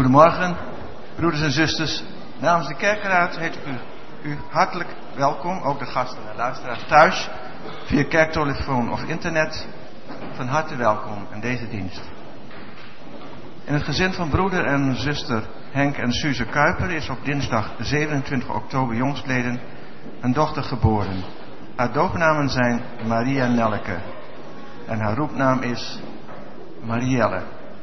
Goedemorgen, broeders en zusters. Namens de kerkenraad heet ik u hartelijk welkom, ook de gasten en luisteraars thuis, via kerktelefoon of internet. Van harte welkom in deze dienst. In het gezin van broeder en zuster Henk en Suze Kuiper is op dinsdag 27 oktober jongstleden een dochter geboren. Haar doopnamen zijn Maria Nelleke en haar roepnaam is Marielle.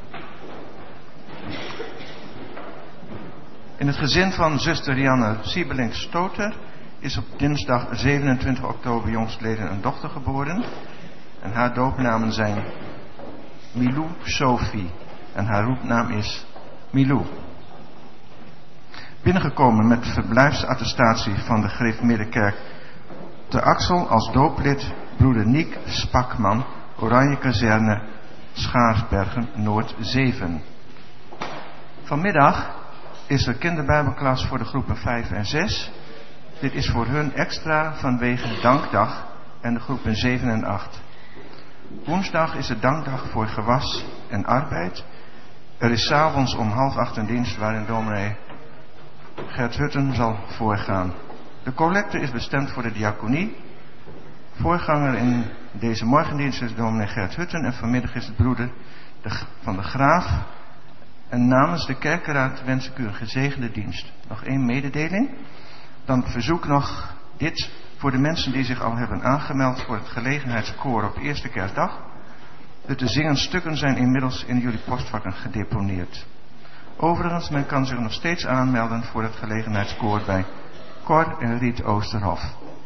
In het gezin van zuster Rianne Siebelink-Stoter is op dinsdag 27 oktober jongstleden een dochter geboren. En haar doopnamen zijn Milou Sophie en haar roepnaam is Milou. Binnengekomen met verblijfsattestatie van de Gereformeerde te Axel als dooplid broeder Niek Spakman, Oranje Kazerne, Schaarsbergen, Noord 7. Vanmiddag is er kinderbijbelklas voor de groepen 5 en 6. Dit is voor hun extra vanwege Dankdag en de groepen 7 en 8. Woensdag is de Dankdag voor gewas en arbeid. Er is 's avonds om 7:30 een dienst waarin dominee Gert Hutten zal voorgaan. De collecte is bestemd voor de diaconie. Voorganger in deze morgendienst is dominee Gert Hutten en vanmiddag is het broeder van de Graaf. En namens de kerkenraad wens ik u een gezegende dienst. Nog één mededeling. Dan verzoek nog dit voor de mensen die zich al hebben aangemeld voor het gelegenheidskoor op eerste kerstdag. De te zingen stukken zijn inmiddels in jullie postvakken gedeponeerd. Overigens, men kan zich nog steeds aanmelden voor het gelegenheidskoor bij Cor en Riet Oosterhof.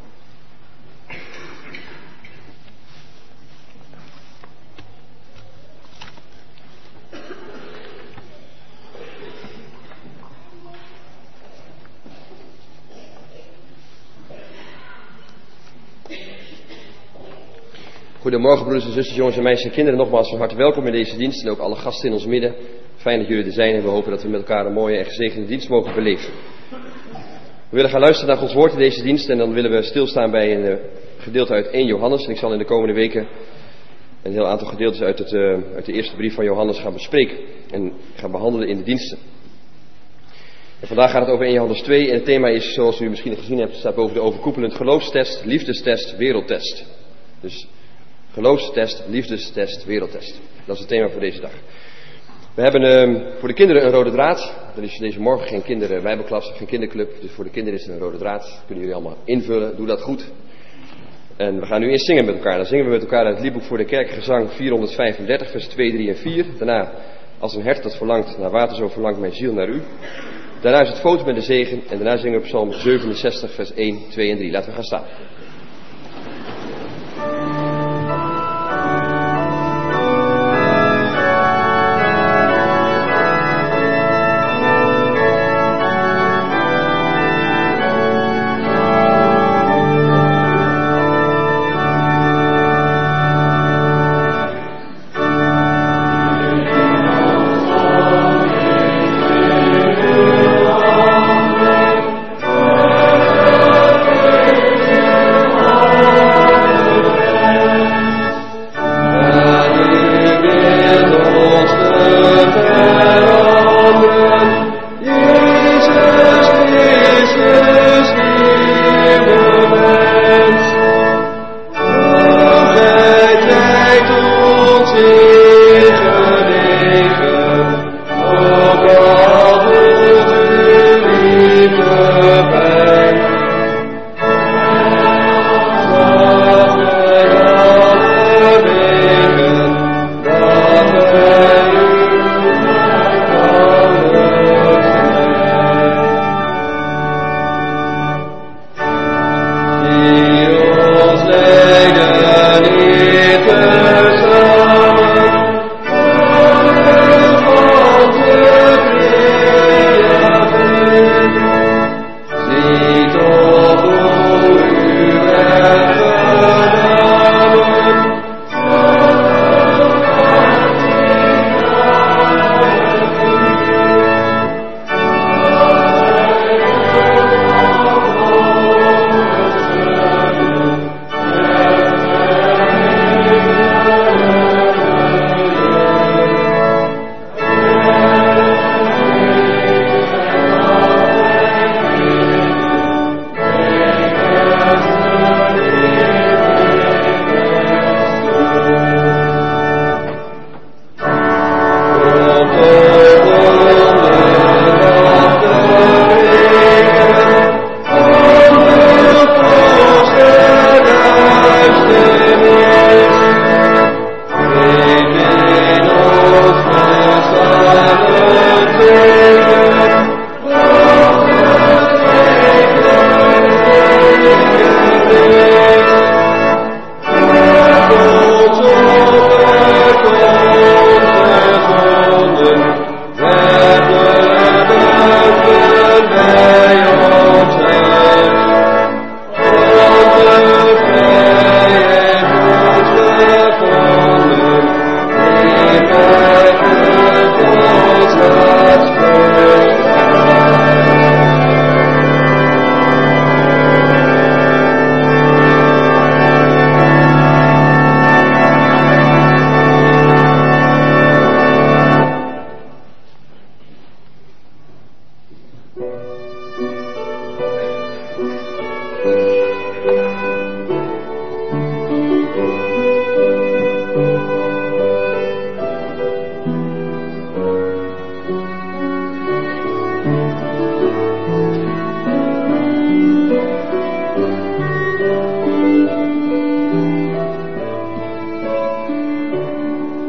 Goedemorgen broeders en zusters, jongens en meisjes en kinderen. Nogmaals van harte welkom in deze dienst en ook alle gasten in ons midden. Fijn dat jullie er zijn en we hopen dat we met elkaar een mooie en gezegende dienst mogen beleven. We willen gaan luisteren naar Gods woord in deze dienst en dan willen we stilstaan bij een gedeelte uit 1 Johannes. En ik zal in de komende weken een heel aantal gedeeltes uit de eerste brief van Johannes gaan bespreken en gaan behandelen in de diensten. En vandaag gaat het over 1 Johannes 2 en het thema is, zoals u misschien gezien hebt, staat boven de overkoepelend geloofstest, liefdestest, wereldtest. Dus geloofstest, liefdestest, wereldtest. Dat is het thema voor deze dag. We hebben voor de kinderen een rode draad. Er is deze morgen geen kinderbijbelklas of geen kinderclub. Dus voor de kinderen is er een rode draad. Kunnen jullie allemaal invullen. Doe dat goed. En we gaan nu eerst zingen met elkaar. Dan zingen we met elkaar uit het liedboek voor de kerkgezang 435 vers 2, 3 en 4. Daarna als een hert dat verlangt naar water, zo verlangt mijn ziel naar u. Daarna is het foto met de zegen. En daarna zingen we Psalm 67 vers 1, 2 en 3. Laten we gaan staan. Die ons leiden niet tezamen.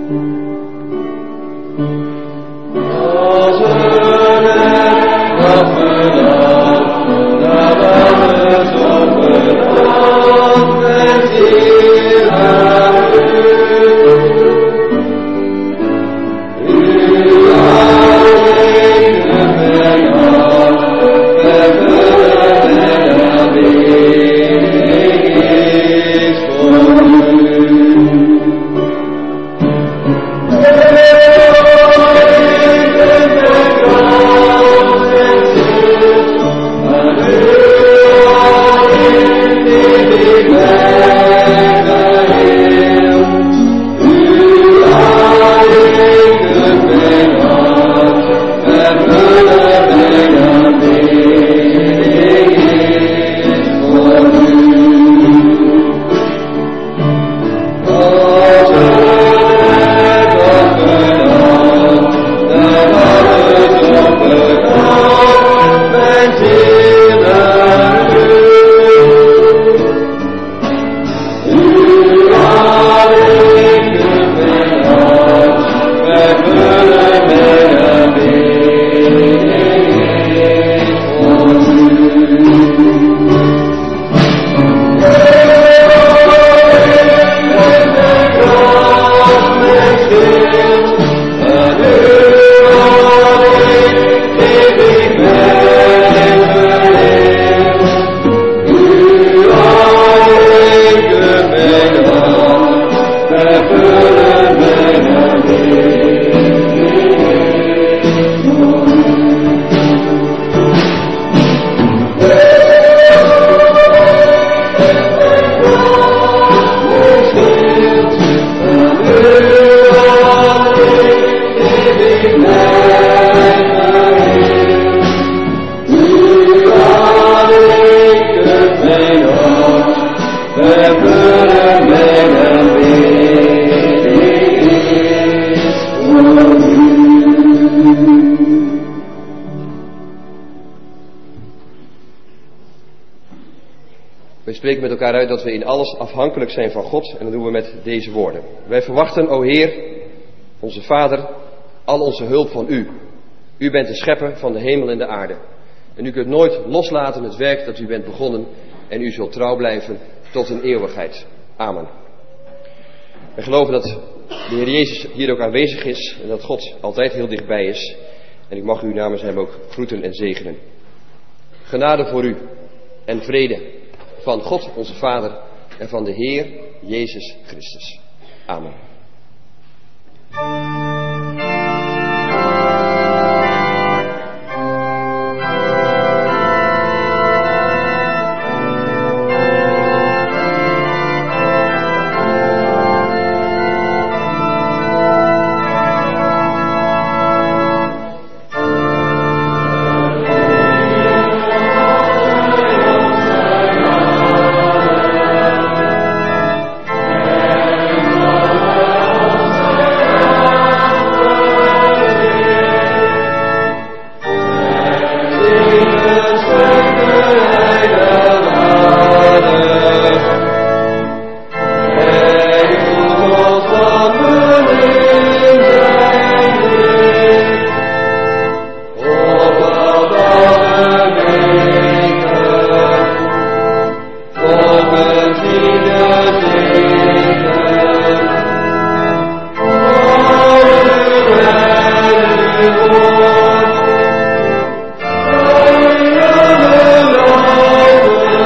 We spreken met elkaar uit dat we in alles afhankelijk zijn van God en dat doen we met deze woorden. Wij verwachten, o Heer, onze Vader, al onze hulp van U. U bent de schepper van de hemel en de aarde. En u kunt nooit loslaten het werk dat u bent begonnen en u zult trouw blijven tot in eeuwigheid. Amen. We geloven dat de Heer Jezus hier ook aanwezig is en dat God altijd heel dichtbij is. En ik mag u namens hem ook groeten en zegenen. Genade voor u en vrede van God onze Vader en van de Heer Jezus Christus. Amen.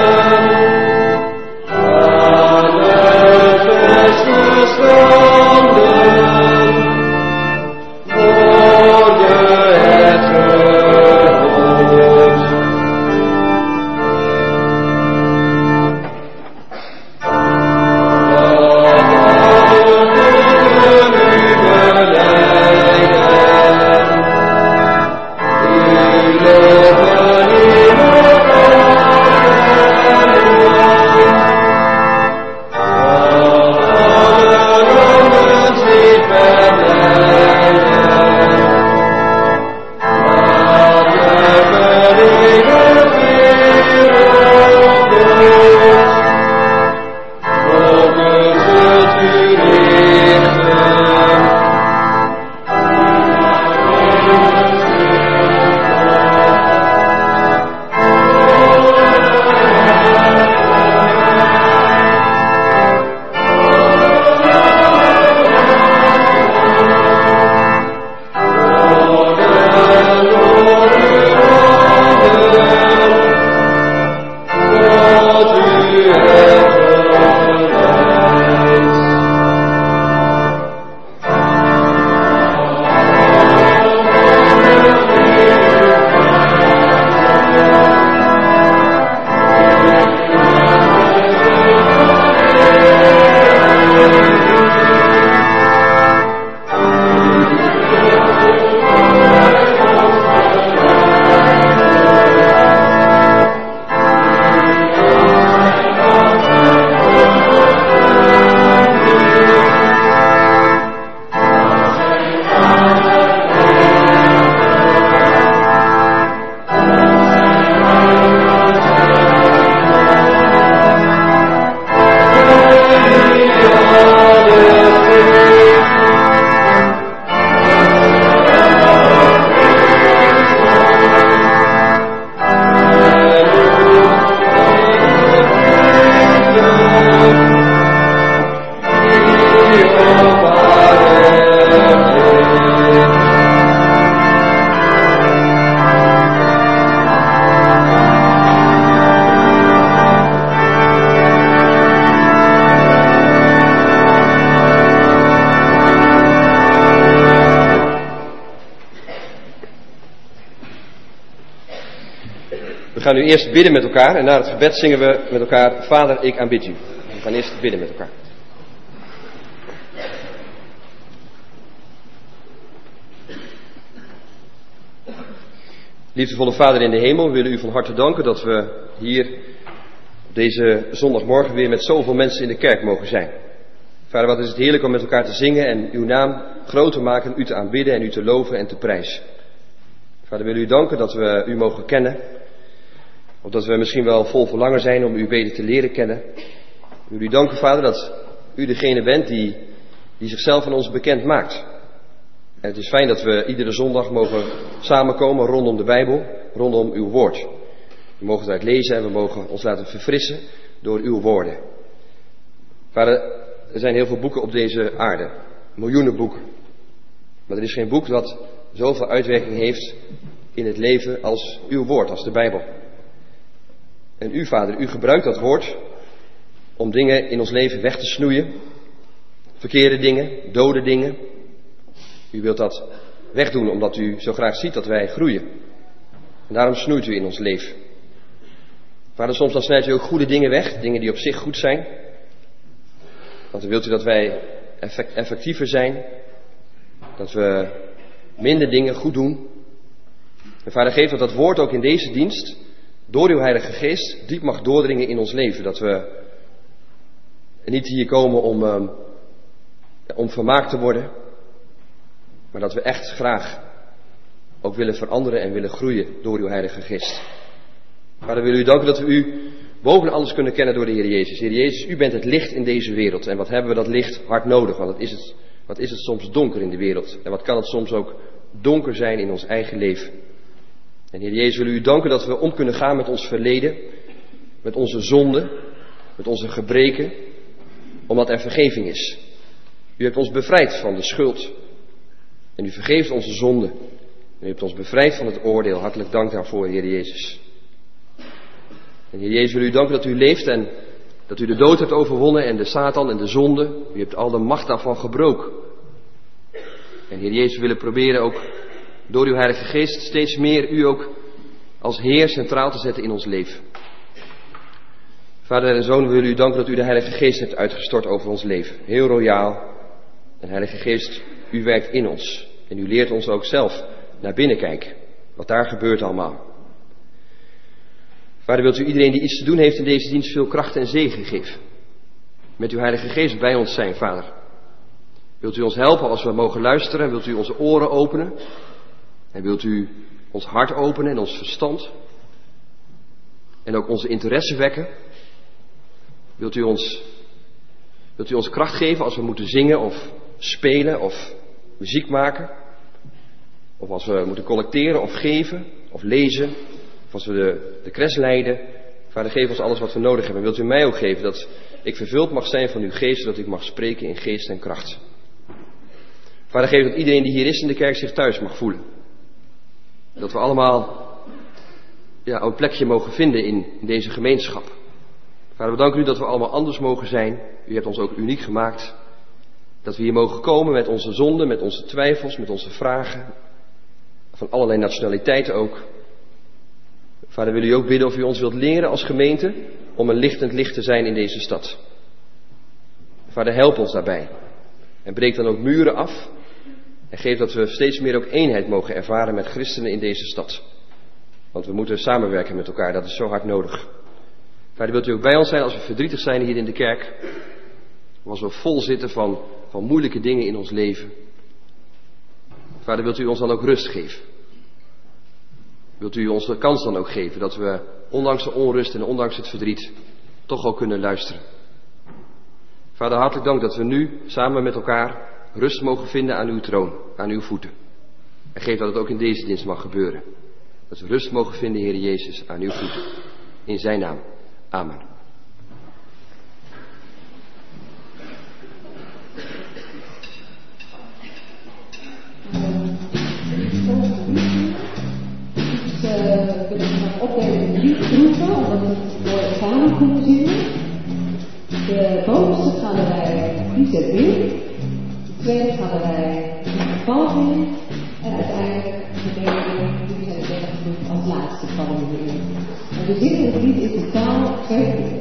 Son gaan nu eerst bidden met elkaar en na het gebed zingen we met elkaar: Vader, ik aanbid u. We gaan eerst bidden met elkaar. Liefdevolle Vader in de hemel, we willen u van harte danken dat we hier op deze zondagmorgen weer met zoveel mensen in de kerk mogen zijn. Vader, wat is het heerlijk om met elkaar te zingen en uw naam groot te maken, u te aanbidden en u te loven en te prijzen. Vader, we willen u danken dat we u mogen kennen. Of dat we misschien wel vol verlangen zijn om u beter te leren kennen. We willen u danken, Vader, dat u degene bent die zichzelf aan ons bekend maakt. En het is fijn dat we iedere zondag mogen samenkomen rondom de Bijbel, rondom uw woord. We mogen het lezen en we mogen ons laten verfrissen door uw woorden. Vader, er zijn heel veel boeken op deze aarde. Miljoenen boeken. Maar er is geen boek dat zoveel uitwerking heeft in het leven als uw woord, als de Bijbel. En u, Vader, u gebruikt dat woord om dingen in ons leven weg te snoeien. Verkeerde dingen, dode dingen. U wilt dat wegdoen omdat u zo graag ziet dat wij groeien. En daarom snoeit u in ons leven. Vader, soms dan snijdt u ook goede dingen weg, dingen die op zich goed zijn. Want dan wilt u dat wij effectiever zijn. Dat we minder dingen goed doen. En Vader, geef dat woord ook in deze dienst door uw Heilige Geest diep mag doordringen in ons leven. Dat we niet hier komen om vermaakt te worden. Maar dat we echt graag ook willen veranderen en willen groeien door uw Heilige Geest. Vader, we willen u danken dat we u boven alles kunnen kennen door de Heer Jezus. Heer Jezus, u bent het licht in deze wereld. En wat hebben we dat licht hard nodig? Want wat is het soms donker in de wereld? En wat kan het soms ook donker zijn in ons eigen leven? En Heer Jezus, we willen u danken dat we om kunnen gaan met ons verleden. Met onze zonden. Met onze gebreken. Omdat er vergeving is. U hebt ons bevrijd van de schuld. En u vergeeft onze zonden. U hebt ons bevrijd van het oordeel. Hartelijk dank daarvoor, Heer Jezus. En Heer Jezus, wil u danken dat u leeft en dat u de dood hebt overwonnen en de Satan en de zonde. U hebt al de macht daarvan gebroken. En Heer Jezus, we willen proberen ook door uw Heilige Geest steeds meer u ook als Heer centraal te zetten in ons leven. Vader en Zoon, we willen u danken dat u de Heilige Geest hebt uitgestort over ons leven. Heel royaal. En Heilige Geest, u werkt in ons. En u leert ons ook zelf naar binnen kijken. Wat daar gebeurt allemaal. Vader, wilt u iedereen die iets te doen heeft in deze dienst veel kracht en zegen geven. Met uw Heilige Geest bij ons zijn, Vader. Wilt u ons helpen als we mogen luisteren? Wilt u onze oren openen? En wilt u ons hart openen en ons verstand? En ook onze interesse wekken? Wilt u ons kracht geven als we moeten zingen of spelen of muziek maken? Of als we moeten collecteren of geven of lezen? Of als we de cres leiden? Vader, geef ons alles wat we nodig hebben. Wilt u mij ook geven dat ik vervuld mag zijn van uw geest, zodat ik mag spreken in geest en kracht? Vader, geef dat iedereen die hier is in de kerk zich thuis mag voelen. Dat we allemaal een plekje mogen vinden in deze gemeenschap. Vader, we danken u dat we allemaal anders mogen zijn. U hebt ons ook uniek gemaakt. Dat we hier mogen komen met onze zonden, met onze twijfels, met onze vragen. Van allerlei nationaliteiten ook. Vader, wil u ook bidden of u ons wilt leren als gemeente om een lichtend licht te zijn in deze stad. Vader, help ons daarbij. En breek dan ook muren af. En geef dat we steeds meer ook eenheid mogen ervaren met christenen in deze stad. Want we moeten samenwerken met elkaar, dat is zo hard nodig. Vader, wilt u ook bij ons zijn als we verdrietig zijn hier in de kerk. Of als we vol zitten van moeilijke dingen in ons leven. Vader, wilt u ons dan ook rust geven. Wilt u ons de kans dan ook geven dat we, ondanks de onrust en ondanks het verdriet, toch ook kunnen luisteren. Vader, hartelijk dank dat we nu samen met elkaar rust mogen vinden aan uw troon, aan uw voeten. En geef dat het ook in deze dienst mag gebeuren. Dat we rust mogen vinden, Heer Jezus, aan uw voeten. In zijn naam. Amen. We kunnen gaan opdelen in 3 groepen, omdat we het mooi samen kunnen zingen. De bovenste galerij Liesbeth Weer, de tweede galerij Valving en uiteindelijk de derde die zijn de derde groep als laatste vallen we in. we zingen het lied in totaal 5 keer.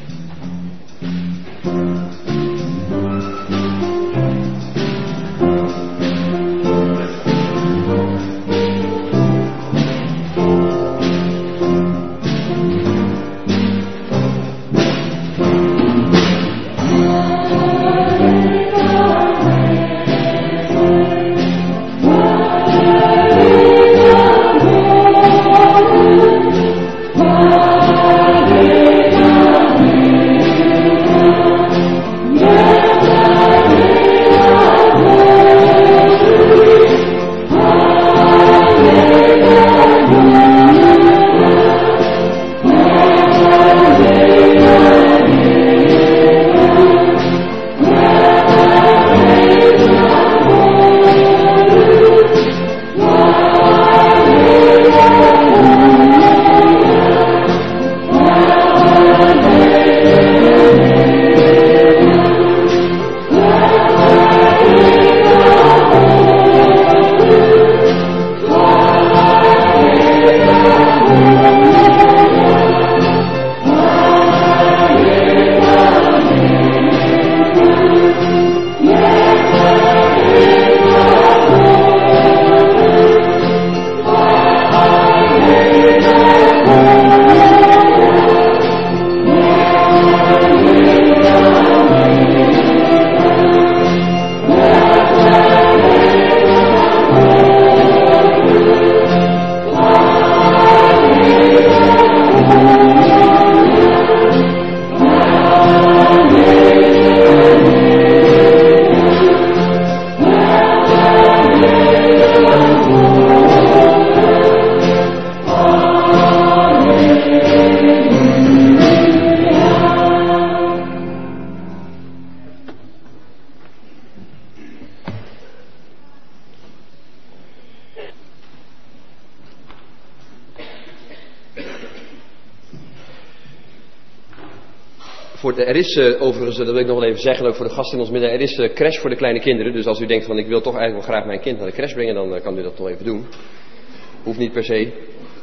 Er is overigens, dat wil ik nog wel even zeggen, ook voor de gasten in ons midden, er is crash voor de kleine kinderen. Dus als u denkt van ik wil toch eigenlijk wel graag mijn kind naar de crash brengen, dan kan u dat toch even doen. Hoeft niet per se,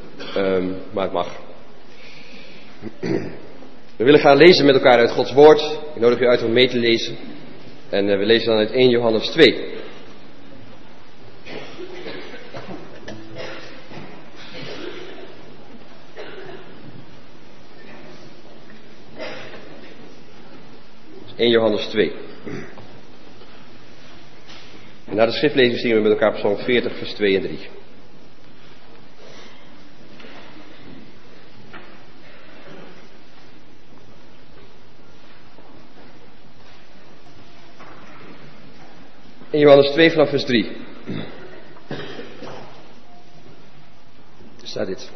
maar het mag. We willen gaan lezen met elkaar uit Gods woord. Ik nodig u uit om mee te lezen. En we lezen dan uit 1 Johannes 2. In Johannes 2. En na de schriftlezing zingen we met elkaar Psalm 40 vers 2 en 3. In Johannes 2 vanaf vers 3. Er staat dit.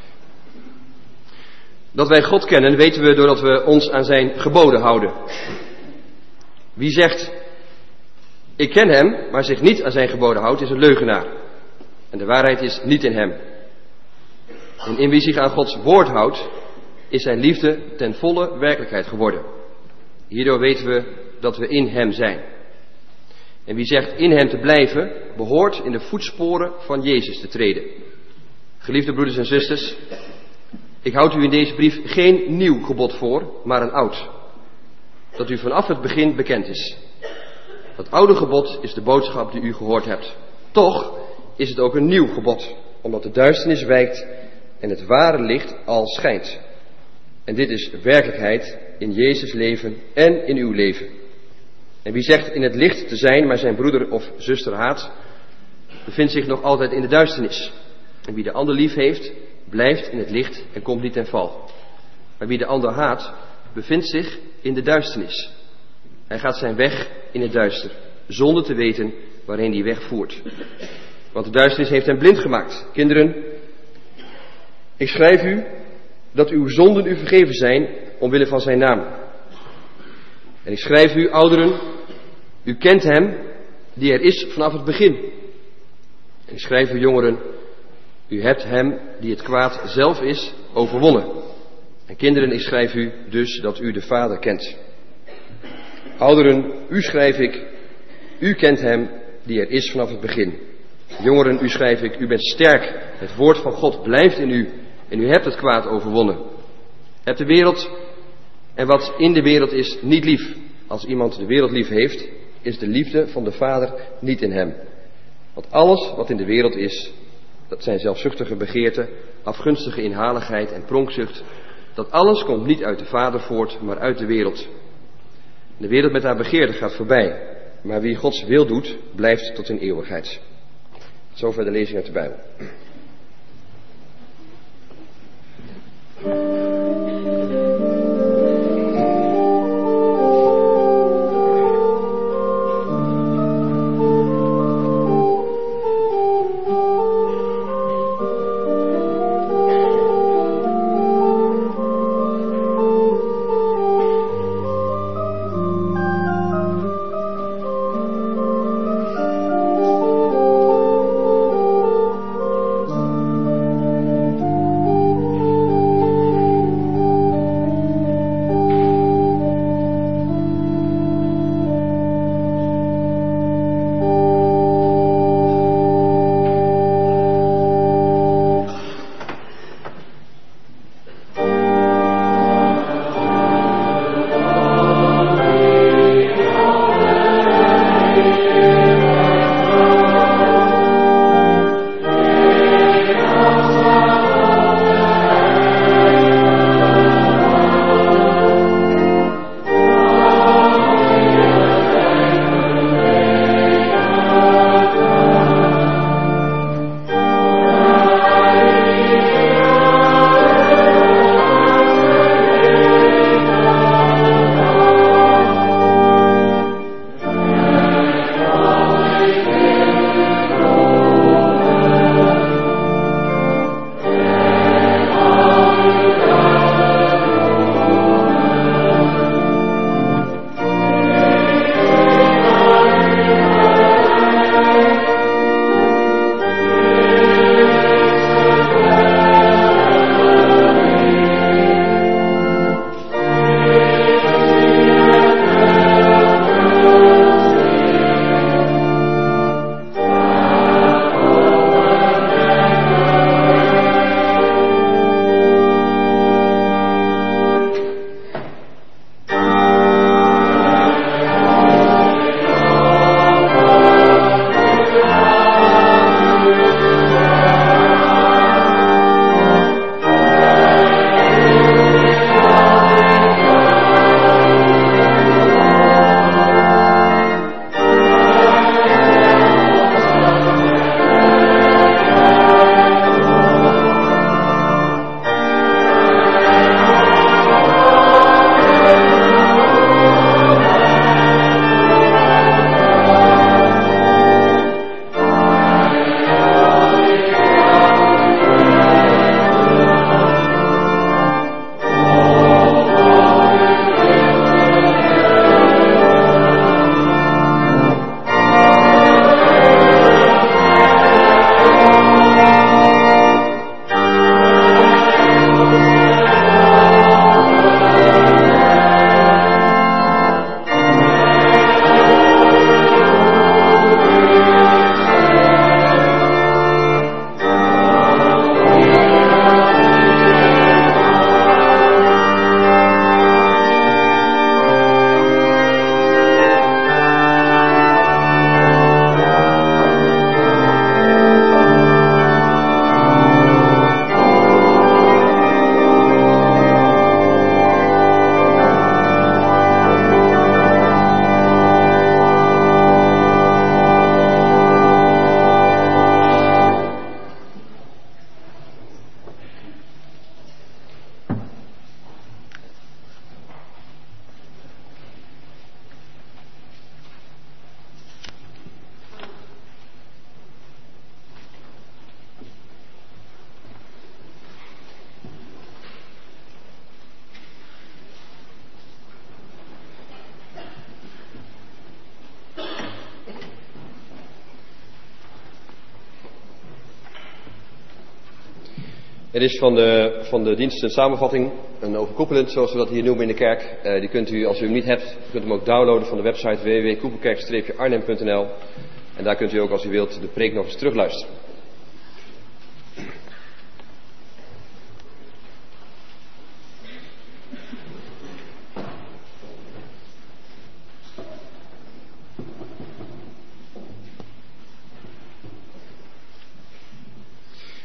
Dat wij God kennen weten we doordat we ons aan zijn geboden houden. Wie zegt, ik ken hem, maar zich niet aan zijn geboden houdt, is een leugenaar. En de waarheid is niet in hem. En in wie zich aan Gods woord houdt, is zijn liefde ten volle werkelijkheid geworden. Hierdoor weten we dat we in hem zijn. En wie zegt in hem te blijven, behoort in de voetsporen van Jezus te treden. Geliefde broeders en zusters, ik houd u in deze brief geen nieuw gebod voor, maar een oud. Dat u vanaf het begin bekend is. Dat oude gebod is de boodschap die u gehoord hebt. Toch is het ook een nieuw gebod, omdat de duisternis wijkt en het ware licht al schijnt. En dit is werkelijkheid in Jezus' leven en in uw leven. En wie zegt in het licht te zijn, maar zijn broeder of zuster haat, bevindt zich nog altijd in de duisternis. En wie de ander lief heeft, blijft in het licht en komt niet ten val. Maar wie de ander haat, bevindt zich in de duisternis. Hij gaat zijn weg in het duister, zonder te weten waarheen die weg voert. Want de duisternis heeft hem blind gemaakt. Kinderen, ik schrijf u dat uw zonden u vergeven zijn omwille van zijn naam. En ik schrijf u, ouderen, u kent hem die er is vanaf het begin. En ik schrijf u, jongeren, u hebt hem die het kwaad zelf is overwonnen. En kinderen, ik schrijf u dus dat u de Vader kent. Ouderen, u schrijf ik, u kent hem die er is vanaf het begin. Jongeren, u schrijf ik, u bent sterk, het woord van God blijft in u En u hebt het kwaad overwonnen. Hebt de wereld en wat in de wereld is niet lief. Als iemand de wereld lief heeft, is de liefde van de Vader niet in hem. Want alles wat in de wereld is, dat zijn zelfzuchtige begeerten, afgunstige inhaligheid en pronkzucht. Dat alles komt niet uit de Vader voort, maar uit de wereld. De wereld met haar begeerten gaat voorbij. Maar wie Gods wil doet, blijft tot in eeuwigheid. Zover de lezing uit de Bijbel. Er is van de dienst een samenvatting, een overkoepelend, zoals we dat hier noemen in de kerk. Die kunt u, als u hem niet hebt, kunt hem ook downloaden van de website www.koepelkerk-arnhem.nl. En daar kunt u ook, als u wilt, de preek nog eens terugluisteren.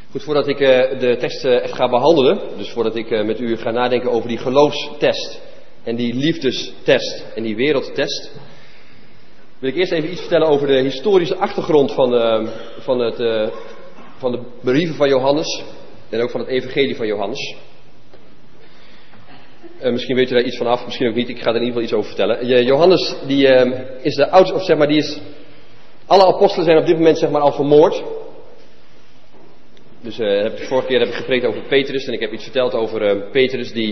Goed, voordat ik de tekst echt ga behandelen, dus voordat ik met u ga nadenken over die geloofstest en die liefdestest en die wereldtest, wil ik eerst even iets vertellen over de historische achtergrond van de brieven van Johannes en ook van het evangelie van Johannes. Misschien weet u daar iets van af, misschien ook niet. Ik ga er in ieder geval iets over vertellen. Johannes, die is de oudste, of zeg maar, alle apostelen zijn op dit moment zeg maar al vermoord. Dus vorige keer heb ik gepreekt over Petrus en ik heb iets verteld over Petrus die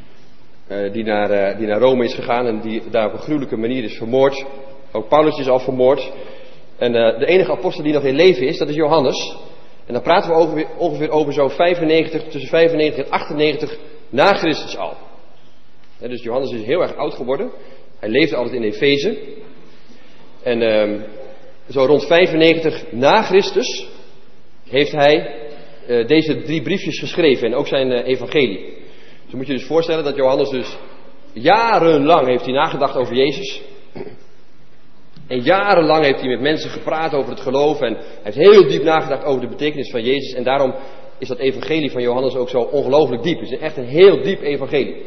naar Rome is gegaan en die daar op een gruwelijke manier is vermoord. Ook Paulus is al vermoord. En de enige apostel die nog in leven is, dat is Johannes. En dan praten we ongeveer over zo tussen 95 en 98 na Christus al. Dus Johannes is heel erg oud geworden. Hij leefde altijd in Efeze. En zo rond 95 na Christus heeft hij deze 3 briefjes geschreven en ook zijn evangelie. Dus moet je dus voorstellen dat Johannes dus jarenlang heeft hij nagedacht over Jezus. En jarenlang heeft hij met mensen gepraat over het geloof en hij heeft heel diep nagedacht over de betekenis van Jezus. En daarom is dat evangelie van Johannes ook zo ongelooflijk diep. Het is echt een heel diep evangelie.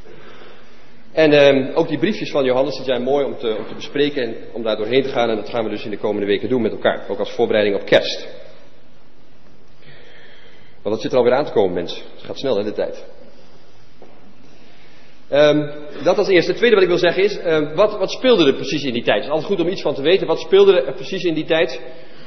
En ook die briefjes van Johannes die zijn mooi om te bespreken en om daar doorheen te gaan. En dat gaan we dus in de komende weken doen met elkaar. Ook als voorbereiding op kerst. Want dat zit er alweer aan te komen, mensen. Het gaat snel, hè, de tijd. Dat als eerste. Het tweede wat ik wil zeggen is, wat speelde er precies in die tijd? Het is altijd goed om iets van te weten. Wat speelde er precies in die tijd?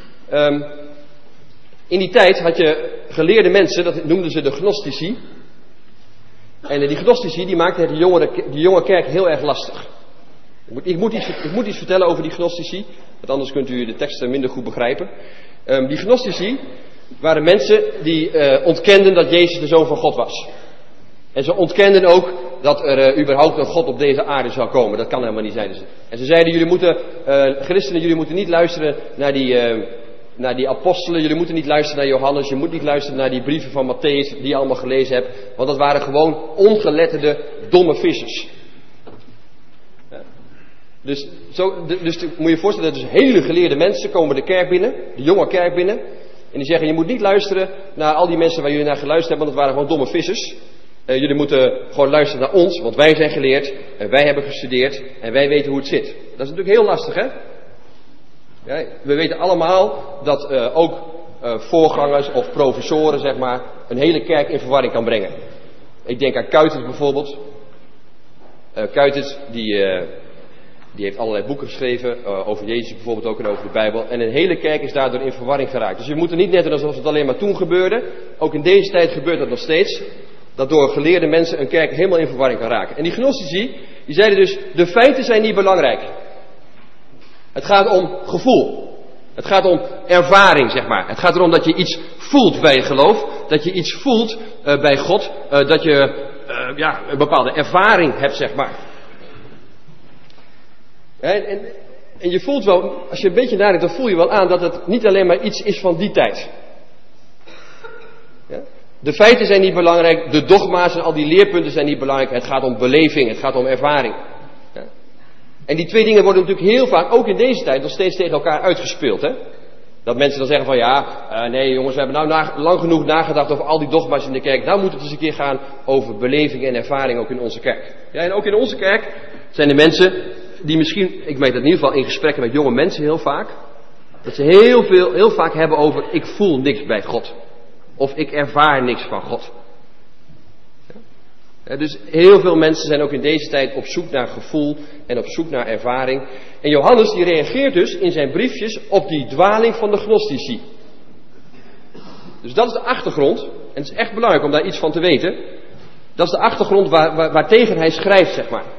In die tijd had je geleerde mensen, dat noemden ze de gnostici. En die gnostici die maakten die jonge kerk heel erg lastig. Ik moet iets vertellen over die gnostici, want anders kunt u de teksten minder goed begrijpen. Die gnostici waren mensen die ontkenden dat Jezus de Zoon van God was. En ze ontkenden ook dat er überhaupt een God op deze aarde zou komen. Dat kan helemaal niet zijn. En ze zeiden, christenen, jullie moeten niet luisteren naar die apostelen. Jullie moeten niet luisteren naar Johannes. Je moet niet luisteren naar die brieven van Matthäus die je allemaal gelezen hebt. Want dat waren gewoon ongeletterde, domme vissers. Ja. Dus moet je je voorstellen, dat dus hele geleerde mensen komen de kerk binnen. De jonge kerk binnen. En die zeggen, je moet niet luisteren naar al die mensen waar jullie naar geluisterd hebben. Want dat waren gewoon domme vissers. Jullie moeten gewoon luisteren naar ons, want wij zijn geleerd en wij hebben gestudeerd en wij weten hoe het zit. Dat is natuurlijk heel lastig, hè? Ja, we weten allemaal dat ook voorgangers of professoren, zeg maar, een hele kerk in verwarring kan brengen. Ik denk aan Kuyters bijvoorbeeld. Kuyters, die heeft allerlei boeken geschreven, over Jezus bijvoorbeeld ook en over de Bijbel. En een hele kerk is daardoor in verwarring geraakt. Dus we moeten niet net doen alsof het alleen maar toen gebeurde. Ook in deze tijd gebeurt dat nog steeds. Dat door geleerde mensen een kerk helemaal in verwarring kan raken. En die gnostici, die zeiden dus, de feiten zijn niet belangrijk. Het gaat om gevoel. Het gaat om ervaring, zeg maar. Het gaat erom dat je iets voelt bij je geloof. Dat je iets voelt bij God. Dat je een bepaalde ervaring hebt, zeg maar. En je voelt wel, als je een beetje nadenkt, dan voel je wel aan dat het niet alleen maar iets is van die tijd. Ja? De feiten zijn niet belangrijk, de dogma's en al die leerpunten zijn niet belangrijk. Het gaat om beleving, het gaat om ervaring. Ja? En die twee dingen worden natuurlijk heel vaak, ook in deze tijd, nog steeds tegen elkaar uitgespeeld. Hè? Dat mensen dan zeggen van nee jongens, we hebben nou lang genoeg nagedacht over al die dogma's in de kerk. Nou moet het eens een keer gaan over beleving en ervaring ook in onze kerk. Ja, en ook in onze kerk zijn er mensen die misschien, ik merk dat in ieder geval in gesprekken met jonge mensen heel vaak, dat ze heel vaak hebben over ik voel niks bij God. Of ik ervaar niks van God. Ja, dus heel veel mensen zijn ook in deze tijd op zoek naar gevoel en op zoek naar ervaring. En Johannes die reageert dus in zijn briefjes op die dwaling van de gnostici. Dus dat is de achtergrond. En het is echt belangrijk om daar iets van te weten. Dat is de achtergrond waartegen hij schrijft, zeg maar.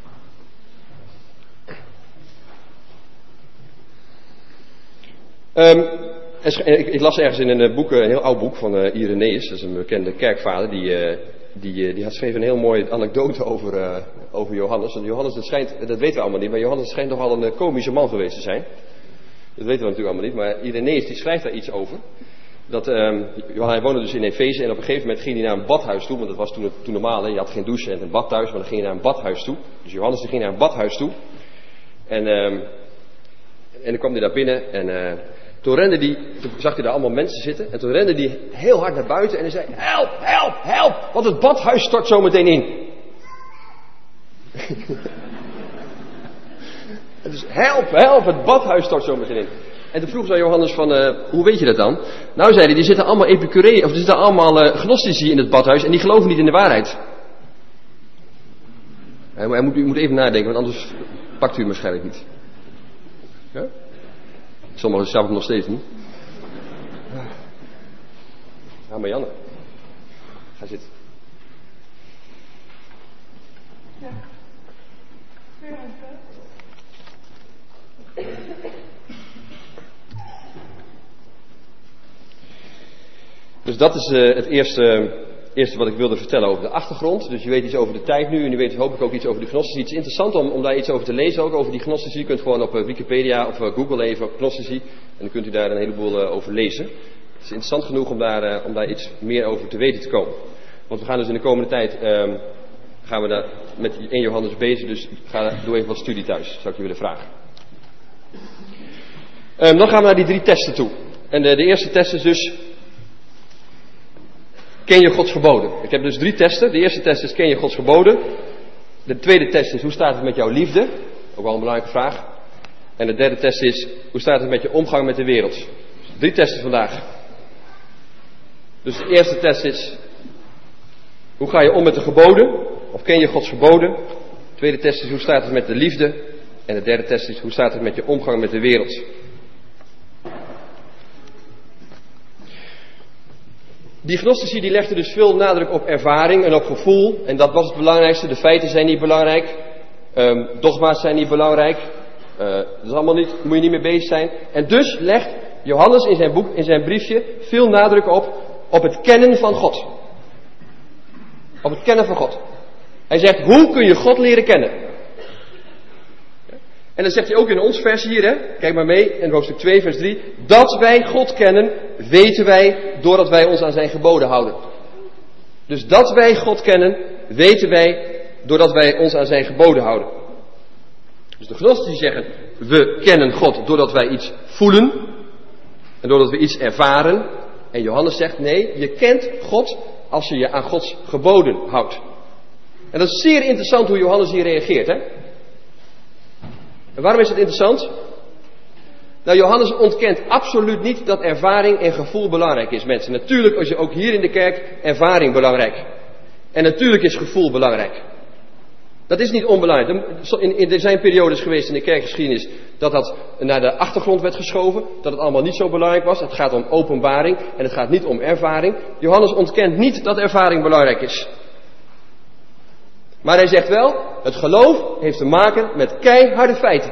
Ik las ergens in een boek, een heel oud boek van Irenaeus, dat is een bekende kerkvader, die had schreef een heel mooie anekdote over Johannes. En Johannes, dat weten we allemaal niet, maar Johannes schijnt nogal een komische man geweest te zijn. Dat weten we natuurlijk allemaal niet, maar Irenaeus die schrijft daar iets over. Hij woonde dus in Efeze en op een gegeven moment ging hij naar een badhuis toe, want dat was toen normaal, hè? Je had geen douche en een bad thuis, maar dan ging hij naar een badhuis toe. Dus Johannes die ging naar een badhuis toe. En dan kwam hij daar binnen en Toen zag hij daar allemaal mensen zitten. En toen rende hij heel hard naar buiten. En hij zei, help, help, help. Want het badhuis stort zo meteen in. Dus help, help, het badhuis stort zo meteen in. En toen vroeg ze aan Johannes van, hoe weet je dat dan? Nou, zei hij, er zitten allemaal Epicureeën, of er zitten allemaal gnostici in het badhuis. En die geloven niet in de waarheid. U moet even nadenken, want anders pakt u hem waarschijnlijk niet. Ja? Sommigen snappen het nog steeds niet. Ja, Marianne. Ga zitten. Ja. Dus dat is het eerste wat ik wilde vertellen over de achtergrond. Dus je weet iets over de tijd nu en u weet hopelijk ook iets over de gnostici. Het is interessant om daar iets over te lezen, ook over die gnostici. U kunt gewoon op Wikipedia of Google even op gnostici en dan kunt u daar een heleboel over lezen. Het is interessant genoeg om daar iets meer over te weten te komen. Want we gaan dus in de komende tijd, gaan we daar met 1 Johannes bezig, dus doe even wat studie thuis, zou ik je willen vragen. Dan gaan we naar die 3 testen toe. En de eerste test is dus, ken je Gods geboden? Ik heb dus 3 testen. De eerste test is, ken je Gods geboden? De tweede test is, hoe staat het met jouw liefde? Ook wel een belangrijke vraag. En de derde test is, hoe staat het met je omgang met de wereld? Dus 3 testen vandaag. Dus de eerste test is, hoe ga je om met de geboden? Of ken je Gods geboden? De tweede test is, hoe staat het met de liefde? En de derde test is, hoe staat het met je omgang met de wereld? Die gnostici die legden dus veel nadruk op ervaring en op gevoel. En dat was het belangrijkste. De feiten zijn niet belangrijk. Dogma's zijn niet belangrijk. Dat is allemaal niet, moet je niet mee bezig zijn. En dus legt Johannes in zijn briefje veel nadruk op het kennen van God. Op het kennen van God. Hij zegt, hoe kun je God leren kennen? En dan zegt hij ook in ons vers hier, hè? Kijk maar mee, in hoofdstuk 2 vers 3. Dat wij God kennen, weten wij doordat wij ons aan zijn geboden houden. Dus dat wij God kennen, weten wij doordat wij ons aan zijn geboden houden. Dus de gnostici zeggen, we kennen God doordat wij iets voelen. En doordat we iets ervaren. En Johannes zegt, nee, je kent God als je je aan Gods geboden houdt. En dat is zeer interessant hoe Johannes hier reageert, hè? En waarom is het interessant? Nou, Johannes ontkent absoluut niet dat ervaring en gevoel belangrijk is, mensen. Natuurlijk is ook hier in de kerk ervaring belangrijk. En natuurlijk is gevoel belangrijk. Dat is niet onbelangrijk. Er zijn periodes geweest in de kerkgeschiedenis dat naar de achtergrond werd geschoven. Dat het allemaal niet zo belangrijk was. Het gaat om openbaring en het gaat niet om ervaring. Johannes ontkent niet dat ervaring belangrijk is. Maar hij zegt wel, het geloof heeft te maken met keiharde feiten.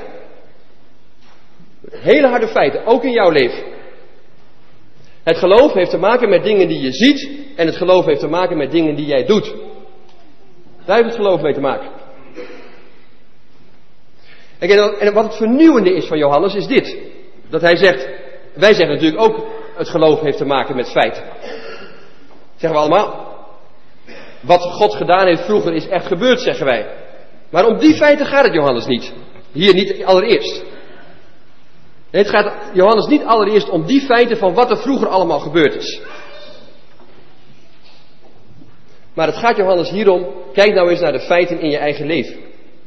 Hele harde feiten, ook in jouw leven. Het geloof heeft te maken met dingen die je ziet en het geloof heeft te maken met dingen die jij doet. Daar heeft het geloof mee te maken. En wat het vernieuwende is van Johannes is dit. Dat hij zegt, wij zeggen natuurlijk ook, het geloof heeft te maken met feiten. Zeggen we allemaal. Wat God gedaan heeft vroeger is echt gebeurd, zeggen wij. Maar om die feiten gaat het Johannes niet. Hier niet allereerst. Het gaat Johannes niet allereerst om die feiten van wat er vroeger allemaal gebeurd is. Maar het gaat Johannes hierom, kijk nou eens naar de feiten in je eigen leven.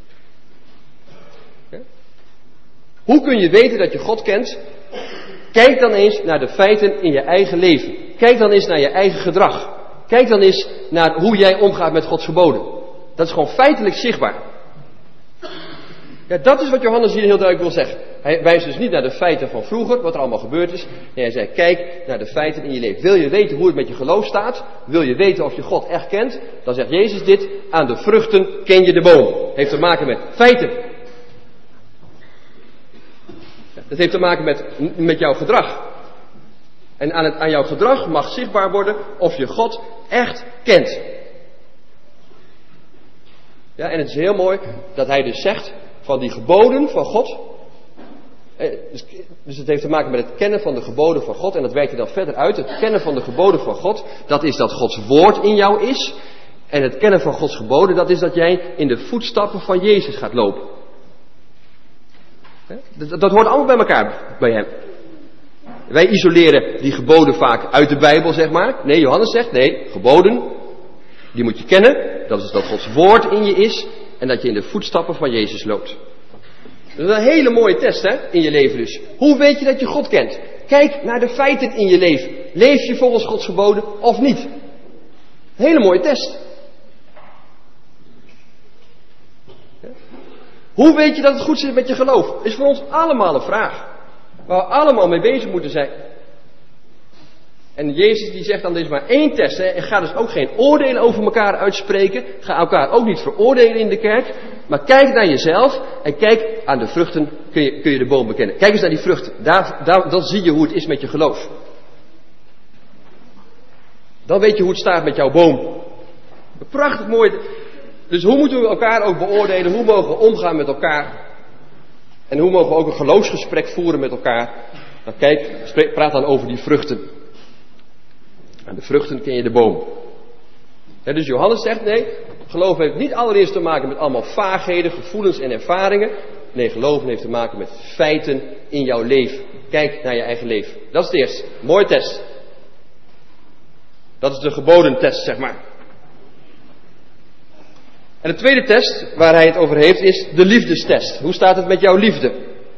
Hoe kun je weten dat je God kent? Kijk dan eens naar de feiten in je eigen leven. Kijk dan eens naar je eigen gedrag. Kijk dan eens naar hoe jij omgaat met Gods geboden. Dat is gewoon feitelijk zichtbaar. Ja, dat is wat Johannes hier heel duidelijk wil zeggen. Hij wijst dus niet naar de feiten van vroeger, wat er allemaal gebeurd is. Nee, hij zei, kijk naar de feiten in je leven. Wil je weten hoe het met je geloof staat? Wil je weten of je God echt kent? Dan zegt Jezus dit, aan de vruchten ken je de boom. Heeft te maken met feiten. Dat heeft te maken met jouw gedrag. En aan jouw gedrag mag zichtbaar worden of je God echt kent. Ja, en het is heel mooi dat hij dus zegt van die geboden van God. Dus het heeft te maken met het kennen van de geboden van God. En dat werkt hij dan verder uit. Het kennen van de geboden van God, dat is dat Gods woord in jou is. En het kennen van Gods geboden, dat is dat jij in de voetstappen van Jezus gaat lopen. Dat hoort allemaal bij elkaar bij hem. Wij isoleren die geboden vaak uit de Bijbel, zeg maar. Nee, Johannes zegt, nee, geboden, die moet je kennen. Dat is dat Gods woord in je is en dat je in de voetstappen van Jezus loopt. Dat is een hele mooie test, hè, in je leven dus. Hoe weet je dat je God kent? Kijk naar de feiten in je leven. Leef je volgens Gods geboden of niet? Een hele mooie test. Ja. Hoe weet je dat het goed zit met je geloof? Is voor ons allemaal een vraag. Waar we allemaal mee bezig moeten zijn. En Jezus die zegt dan, er is maar één test. Hè, en ga dus ook geen oordelen over elkaar uitspreken. Ga elkaar ook niet veroordelen in de kerk. Maar kijk naar jezelf en kijk aan de vruchten kun je de boom bekennen. Kijk eens naar die vruchten. Dan zie je hoe het is met je geloof. Dan weet je hoe het staat met jouw boom. Prachtig mooi. Dus hoe moeten we elkaar ook beoordelen? Hoe mogen we omgaan met elkaar? En hoe mogen we ook een geloofsgesprek voeren met elkaar? Nou kijk, praat dan over die vruchten. Aan de vruchten ken je de boom. Ja, dus Johannes zegt, nee, geloof heeft niet allereerst te maken met allemaal vaagheden, gevoelens en ervaringen. Nee, geloven heeft te maken met feiten in jouw leven. Kijk naar je eigen leven. Dat is het eerste. Mooie test. Dat is de geboden test, zeg maar. En de tweede test, waar hij het over heeft, is de liefdestest. Hoe staat het met jouw liefde?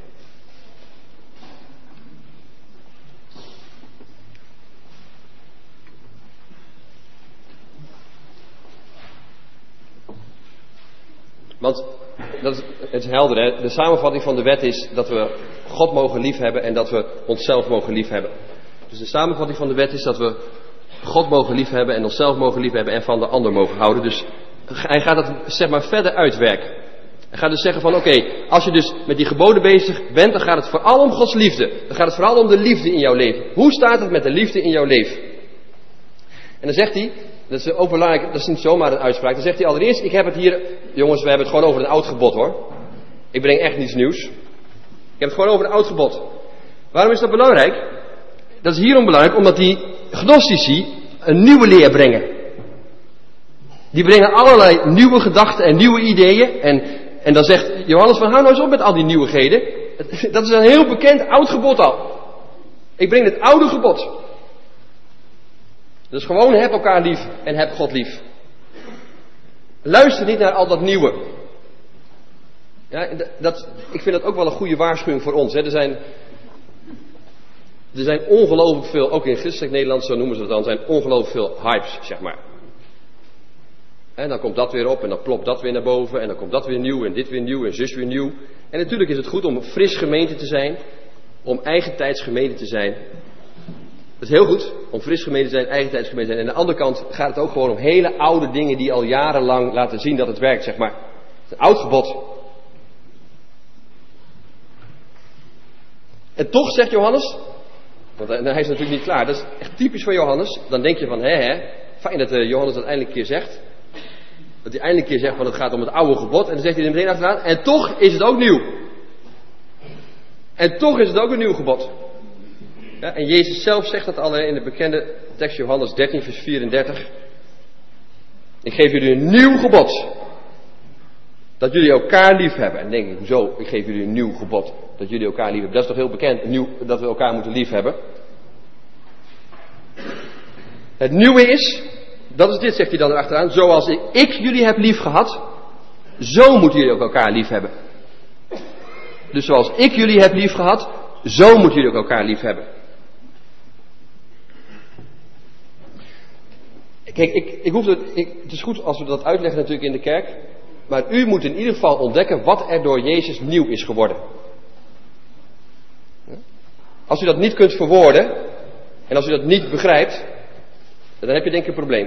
Want het is helder, hè? De samenvatting van de wet is dat we God mogen liefhebben en dat we onszelf mogen liefhebben. Dus de samenvatting van de wet is dat we God mogen liefhebben en onszelf mogen liefhebben en van de ander mogen houden. Dus hij gaat dat zeg maar verder uitwerken. Hij gaat dus zeggen van oké, als je dus met die geboden bezig bent, dan gaat het vooral om Gods liefde. Dan gaat het vooral om de liefde in jouw leven. Hoe staat het met de liefde in jouw leven? En dan zegt hij, dat is ook belangrijk, dat is niet zomaar een uitspraak. Dan zegt hij allereerst, ik heb het hier, jongens, we hebben het gewoon over een oud gebod hoor. Ik breng echt niets nieuws. Ik heb het gewoon over een oud gebod. Waarom is dat belangrijk? Dat is hierom belangrijk, omdat die gnostici een nieuwe leer brengen. Die brengen allerlei nieuwe gedachten en nieuwe ideeën. En dan zegt Johannes van, hou nou eens op met al die nieuwigheden. Dat is een heel bekend oud gebod al. Ik breng het oude gebod. Dus gewoon heb elkaar lief en heb God lief. Luister niet naar al dat nieuwe. Ja, ik vind dat ook wel een goede waarschuwing voor ons. Hè. Er zijn ongelooflijk veel, ook in christelijk Nederland, zo noemen ze het dan, zijn ongelooflijk veel hypes, zeg maar. En dan komt dat weer op en dan plopt dat weer naar boven en dan komt dat weer nieuw en dit weer nieuw en zus weer nieuw. En natuurlijk is het goed om fris gemeente te zijn, om eigentijds gemeente te zijn. Dat is heel goed, om fris gemeente te zijn, eigentijds gemeente te zijn. En aan de andere kant gaat het ook gewoon om hele oude dingen die al jarenlang laten zien dat het werkt, zeg maar. Het is een oud gebod. En toch, zegt Johannes, want hij is natuurlijk niet klaar, dat is echt typisch van Johannes. Dan denk je van, fijn dat Johannes dat eindelijk een keer zegt. Dat hij eindelijk een keer zegt van het gaat om het oude gebod. En dan zegt hij er meteen achteraan, en toch is het ook nieuw. En toch is het ook een nieuw gebod. Ja, en Jezus zelf zegt dat al in de bekende tekst Johannes 13 vers 34. Ik geef jullie een nieuw gebod. Dat jullie elkaar lief hebben. En dan denk ik, hoezo? Ik geef jullie een nieuw gebod. Dat jullie elkaar lief hebben. Dat is toch heel bekend, dat we elkaar moeten lief hebben. Het nieuwe is, dat is dit, zegt hij dan erachteraan. Zoals ik jullie heb lief gehad, zo moeten jullie ook elkaar lief hebben. Dus zoals ik jullie heb lief gehad, zo moeten jullie ook elkaar lief hebben. Kijk, het is goed als we dat uitleggen natuurlijk in de kerk. Maar u moet in ieder geval ontdekken wat er door Jezus nieuw is geworden. Als u dat niet kunt verwoorden, en als u dat niet begrijpt, dan heb je denk ik een probleem.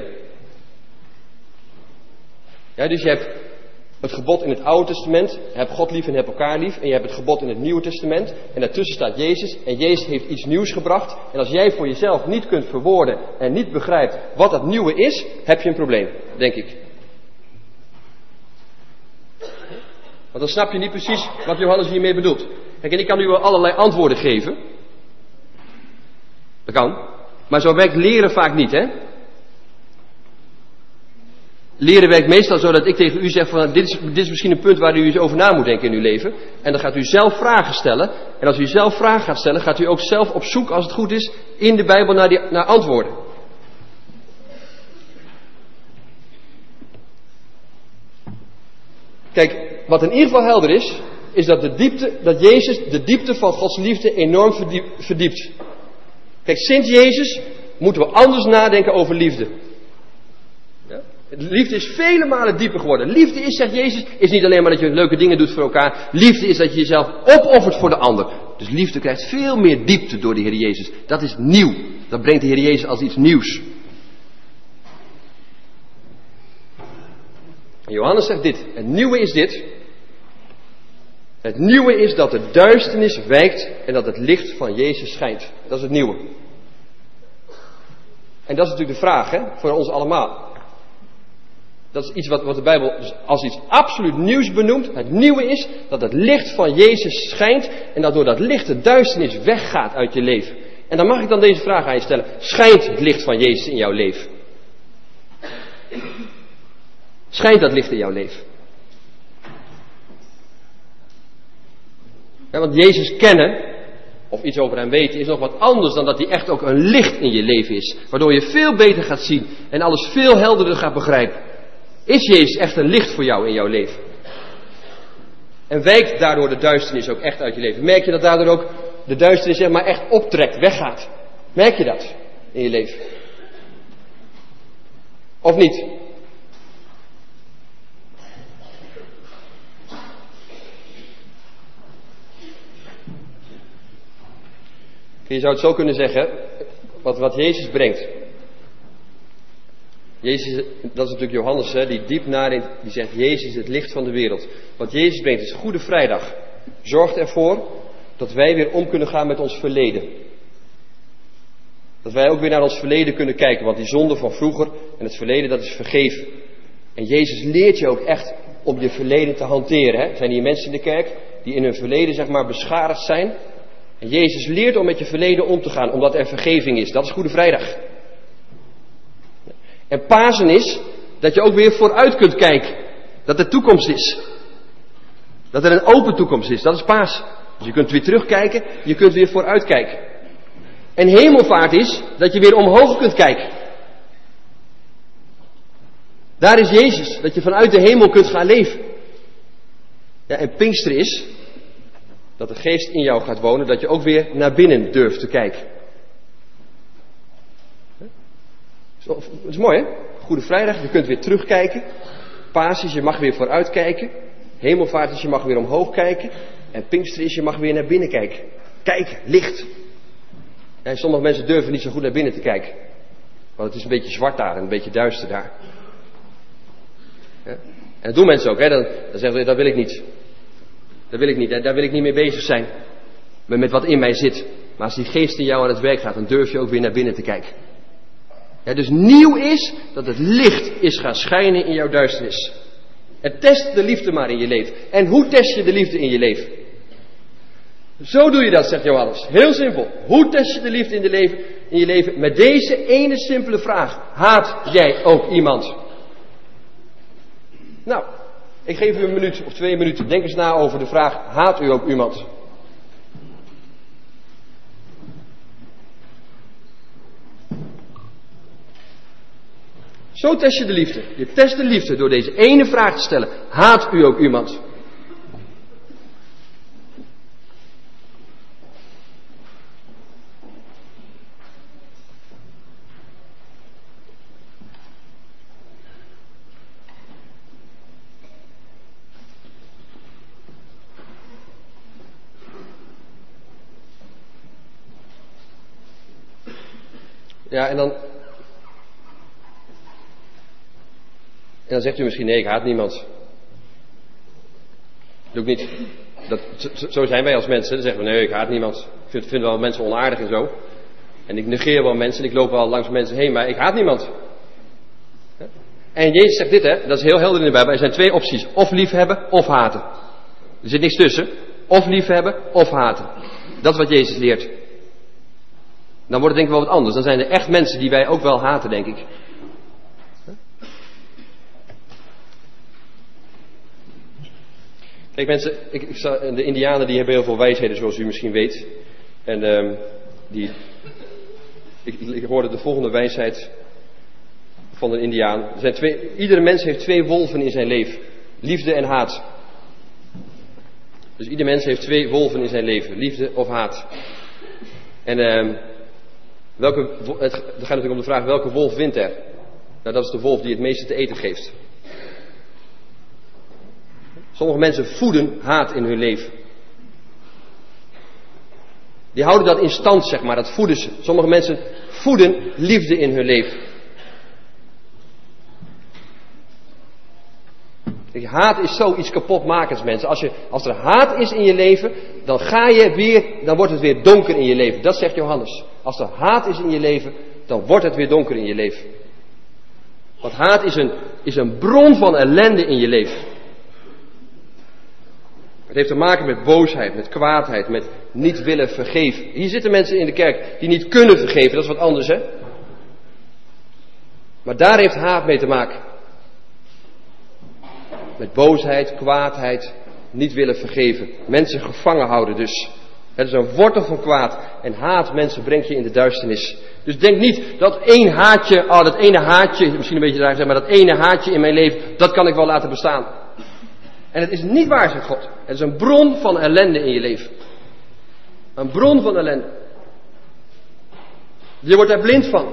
Ja, dus je hebt het gebod in het Oude Testament, heb God lief en heb elkaar lief. En je hebt het gebod in het Nieuwe Testament. En daartussen staat Jezus. En Jezus heeft iets nieuws gebracht. En als jij voor jezelf niet kunt verwoorden en niet begrijpt wat dat nieuwe is, heb je een probleem, denk ik. Want dan snap je niet precies wat Johannes hiermee bedoelt. Kijk, en ik kan u wel allerlei antwoorden geven. Dat kan. Maar zo werkt leren vaak niet, hè? Leren werkt meestal zo dat ik tegen u zeg van dit is misschien een punt waar u eens over na moet denken in uw leven. En dan gaat u zelf vragen stellen. En als u zelf vragen gaat stellen, gaat u ook zelf op zoek, als het goed is, in de Bijbel naar antwoorden. Kijk, wat in ieder geval helder is dat Jezus de diepte van Gods liefde enorm verdiept. Kijk, sinds Jezus moeten we anders nadenken over liefde. Ja? Liefde is vele malen dieper geworden. Liefde is, zegt Jezus, is niet alleen maar dat je leuke dingen doet voor elkaar. Liefde is dat je jezelf opoffert voor de ander. Dus liefde krijgt veel meer diepte door de Heer Jezus. Dat is nieuw. Dat brengt de Heer Jezus als iets nieuws. En Johannes zegt dit. Het nieuwe is dit. Het nieuwe is dat de duisternis wijkt en dat het licht van Jezus schijnt. Dat is het nieuwe. En dat is natuurlijk de vraag, voor ons allemaal. Dat is iets wat de Bijbel als iets absoluut nieuws benoemt. Het nieuwe is dat het licht van Jezus schijnt en dat door dat licht de duisternis weggaat uit je leven. En dan mag ik dan deze vraag aan je stellen. Schijnt het licht van Jezus in jouw leven? Schijnt dat licht in jouw leven? Ja, want Jezus kennen, of iets over hem weten, is nog wat anders dan dat hij echt ook een licht in je leven is. Waardoor je veel beter gaat zien en alles veel helderder gaat begrijpen. Is Jezus echt een licht voor jou in jouw leven? En wijkt daardoor de duisternis ook echt uit je leven? Merk je dat daardoor ook de duisternis zeg maar echt optrekt, weggaat? Merk je dat in je leven? Of niet? Je zou het zo kunnen zeggen, wat Jezus brengt. Jezus, dat is natuurlijk Johannes, die diep nadenkt, die zegt, Jezus is het licht van de wereld. Wat Jezus brengt is Goede Vrijdag. Zorgt ervoor dat wij weer om kunnen gaan met ons verleden. Dat wij ook weer naar ons verleden kunnen kijken, want die zonde van vroeger en het verleden, dat is vergeven. En Jezus leert je ook echt om je verleden te hanteren. Er zijn hier mensen in de kerk die in hun verleden zeg maar beschadigd zijn. En Jezus leert om met je verleden om te gaan, omdat er vergeving is. Dat is Goede Vrijdag. En Pasen is dat je ook weer vooruit kunt kijken. Dat er toekomst is. Dat er een open toekomst is. Dat is Pasen. Dus je kunt weer terugkijken, je kunt weer vooruit kijken. En hemelvaart is dat je weer omhoog kunt kijken. Daar is Jezus, dat je vanuit de hemel kunt gaan leven. Ja, en Pinksteren is dat de geest in jou gaat wonen, dat je ook weer naar binnen durft te kijken. Dat is mooi, hè? Goede Vrijdag, je kunt weer terugkijken. Pasen is, je mag weer vooruit kijken. Hemelvaart is, je mag weer omhoog kijken. En Pinksteren is, je mag weer naar binnen kijken. Kijken, licht. En sommige mensen durven niet zo goed naar binnen te kijken. Want het is een beetje zwart daar en een beetje duister daar. Ja? En dat doen mensen ook, hè? Dan zeggen ze, dat wil ik niet. Dat wil ik niet, daar wil ik niet mee bezig zijn. Met wat in mij zit. Maar als die geest in jou aan het werk gaat, dan durf je ook weer naar binnen te kijken. Ja, dus nieuw is dat het licht is gaan schijnen in jouw duisternis. En test de liefde maar in je leven. En hoe test je de liefde in je leven? Zo doe je dat, zegt Johannes. Heel simpel. Hoe test je de liefde in je leven? Met deze ene simpele vraag. Haat jij ook iemand? Nou, ik geef u een minuut of 2 minuten. Denk eens na over de vraag. Haat u ook iemand? Zo test je de liefde. Je test de liefde door deze ene vraag te stellen. Haat u ook iemand? Ja, en dan zegt u misschien, nee, ik haat niemand. Dat doe ik niet. Zo zijn wij als mensen. Dan zeggen we, nee, ik haat niemand. Ik vind wel mensen onaardig en zo. En ik negeer wel mensen. En ik loop wel langs mensen heen, maar ik haat niemand. En Jezus zegt dit, hè. Dat is heel helder in de Bijbel. Er zijn 2 opties. Of liefhebben, of haten. Er zit niks tussen. Of liefhebben, of haten. Dat is wat Jezus leert. Dan wordt het denk ik wel wat anders. Dan zijn er echt mensen die wij ook wel haten, denk ik. Kijk mensen, de Indianen die hebben heel veel wijsheden zoals u misschien weet. En ik hoorde de volgende wijsheid van een Indiaan. Iedere mens heeft 2 wolven in zijn leven. Liefde en haat. Dus ieder mens heeft 2 wolven in zijn leven. Liefde of haat. En het gaat natuurlijk om de vraag welke wolf wint er. Nou, dat is de wolf die het meeste te eten geeft. Sommige mensen voeden haat in hun leven. Die houden dat in stand, zeg maar, dat voeden ze. Sommige mensen voeden liefde in hun leven. Haat is zoiets kapotmakends, mensen. Als er haat is in je leven, dan wordt het weer donker in je leven. Dat zegt Johannes. Als er haat is in je leven, dan wordt het weer donker in je leven. Want haat is een bron van ellende in je leven. Het heeft te maken met boosheid, met kwaadheid, met niet willen vergeven. Hier zitten mensen in de kerk die niet kunnen vergeven, dat is wat anders, hè. Maar daar heeft haat mee te maken. Met boosheid, kwaadheid, niet willen vergeven. Mensen gevangen houden dus. Het is een wortel van kwaad. En haat mensen brengt je in de duisternis. Dus denk niet dat dat ene haatje, misschien een beetje raar zeg, maar dat ene haatje in mijn leven, dat kan ik wel laten bestaan. En het is niet waar, zegt God. Het is een bron van ellende in je leven. Een bron van ellende. Je wordt daar blind van.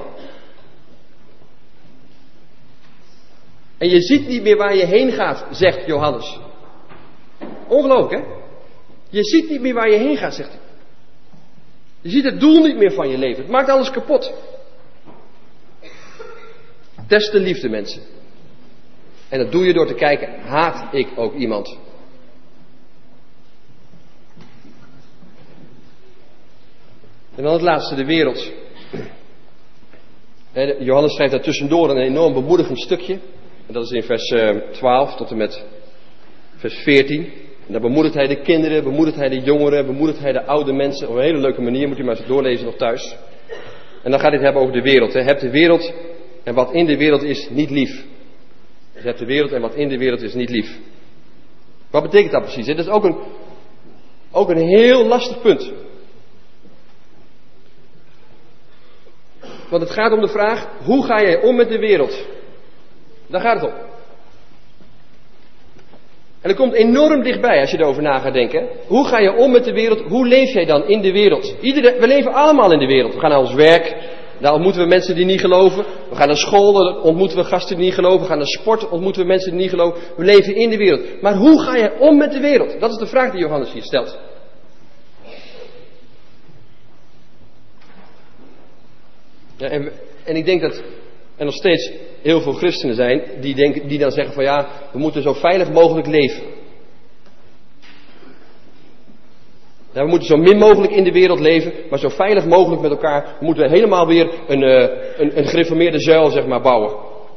En je ziet niet meer waar je heen gaat, zegt Johannes. Ongelooflijk, hè? Je ziet niet meer waar je heen gaat, zegt hij. Je ziet het doel niet meer van je leven. Het maakt alles kapot. Test de liefde, mensen. En dat doe je door te kijken, haat ik ook iemand? En dan het laatste, de wereld. Johannes schrijft daar tussendoor een enorm bemoedigend stukje. En dat is in vers 12 tot en met vers 14. En dan bemoedigt hij de kinderen, bemoedigt hij de jongeren, bemoedigt hij de oude mensen. Op een hele leuke manier, moet u maar eens doorlezen nog thuis. En dan gaat hij het hebben over de wereld. Heb de wereld en wat in de wereld is niet lief. Dus heb de wereld en wat in de wereld is niet lief. Wat betekent dat precies? Dat is ook een heel lastig punt. Want het gaat om de vraag, hoe ga jij om met de wereld? Daar gaat het om. En dat komt enorm dichtbij als je erover na gaat denken. Hoe ga je om met de wereld? Hoe leef jij dan in de wereld? We leven allemaal in de wereld. We gaan naar ons werk. Daar ontmoeten we mensen die niet geloven. We gaan naar school. Daar ontmoeten we gasten die niet geloven. We gaan naar sport. Ontmoeten we mensen die niet geloven. We leven in de wereld. Maar hoe ga je om met de wereld? Dat is de vraag die Johannes hier stelt. Ja, en ik denk dat er nog steeds heel veel christenen zijn die dan zeggen van ja, we moeten zo veilig mogelijk leven. Ja, we moeten zo min mogelijk in de wereld leven, maar zo veilig mogelijk met elkaar moeten we helemaal weer een gereformeerde zuil, zeg maar, bouwen.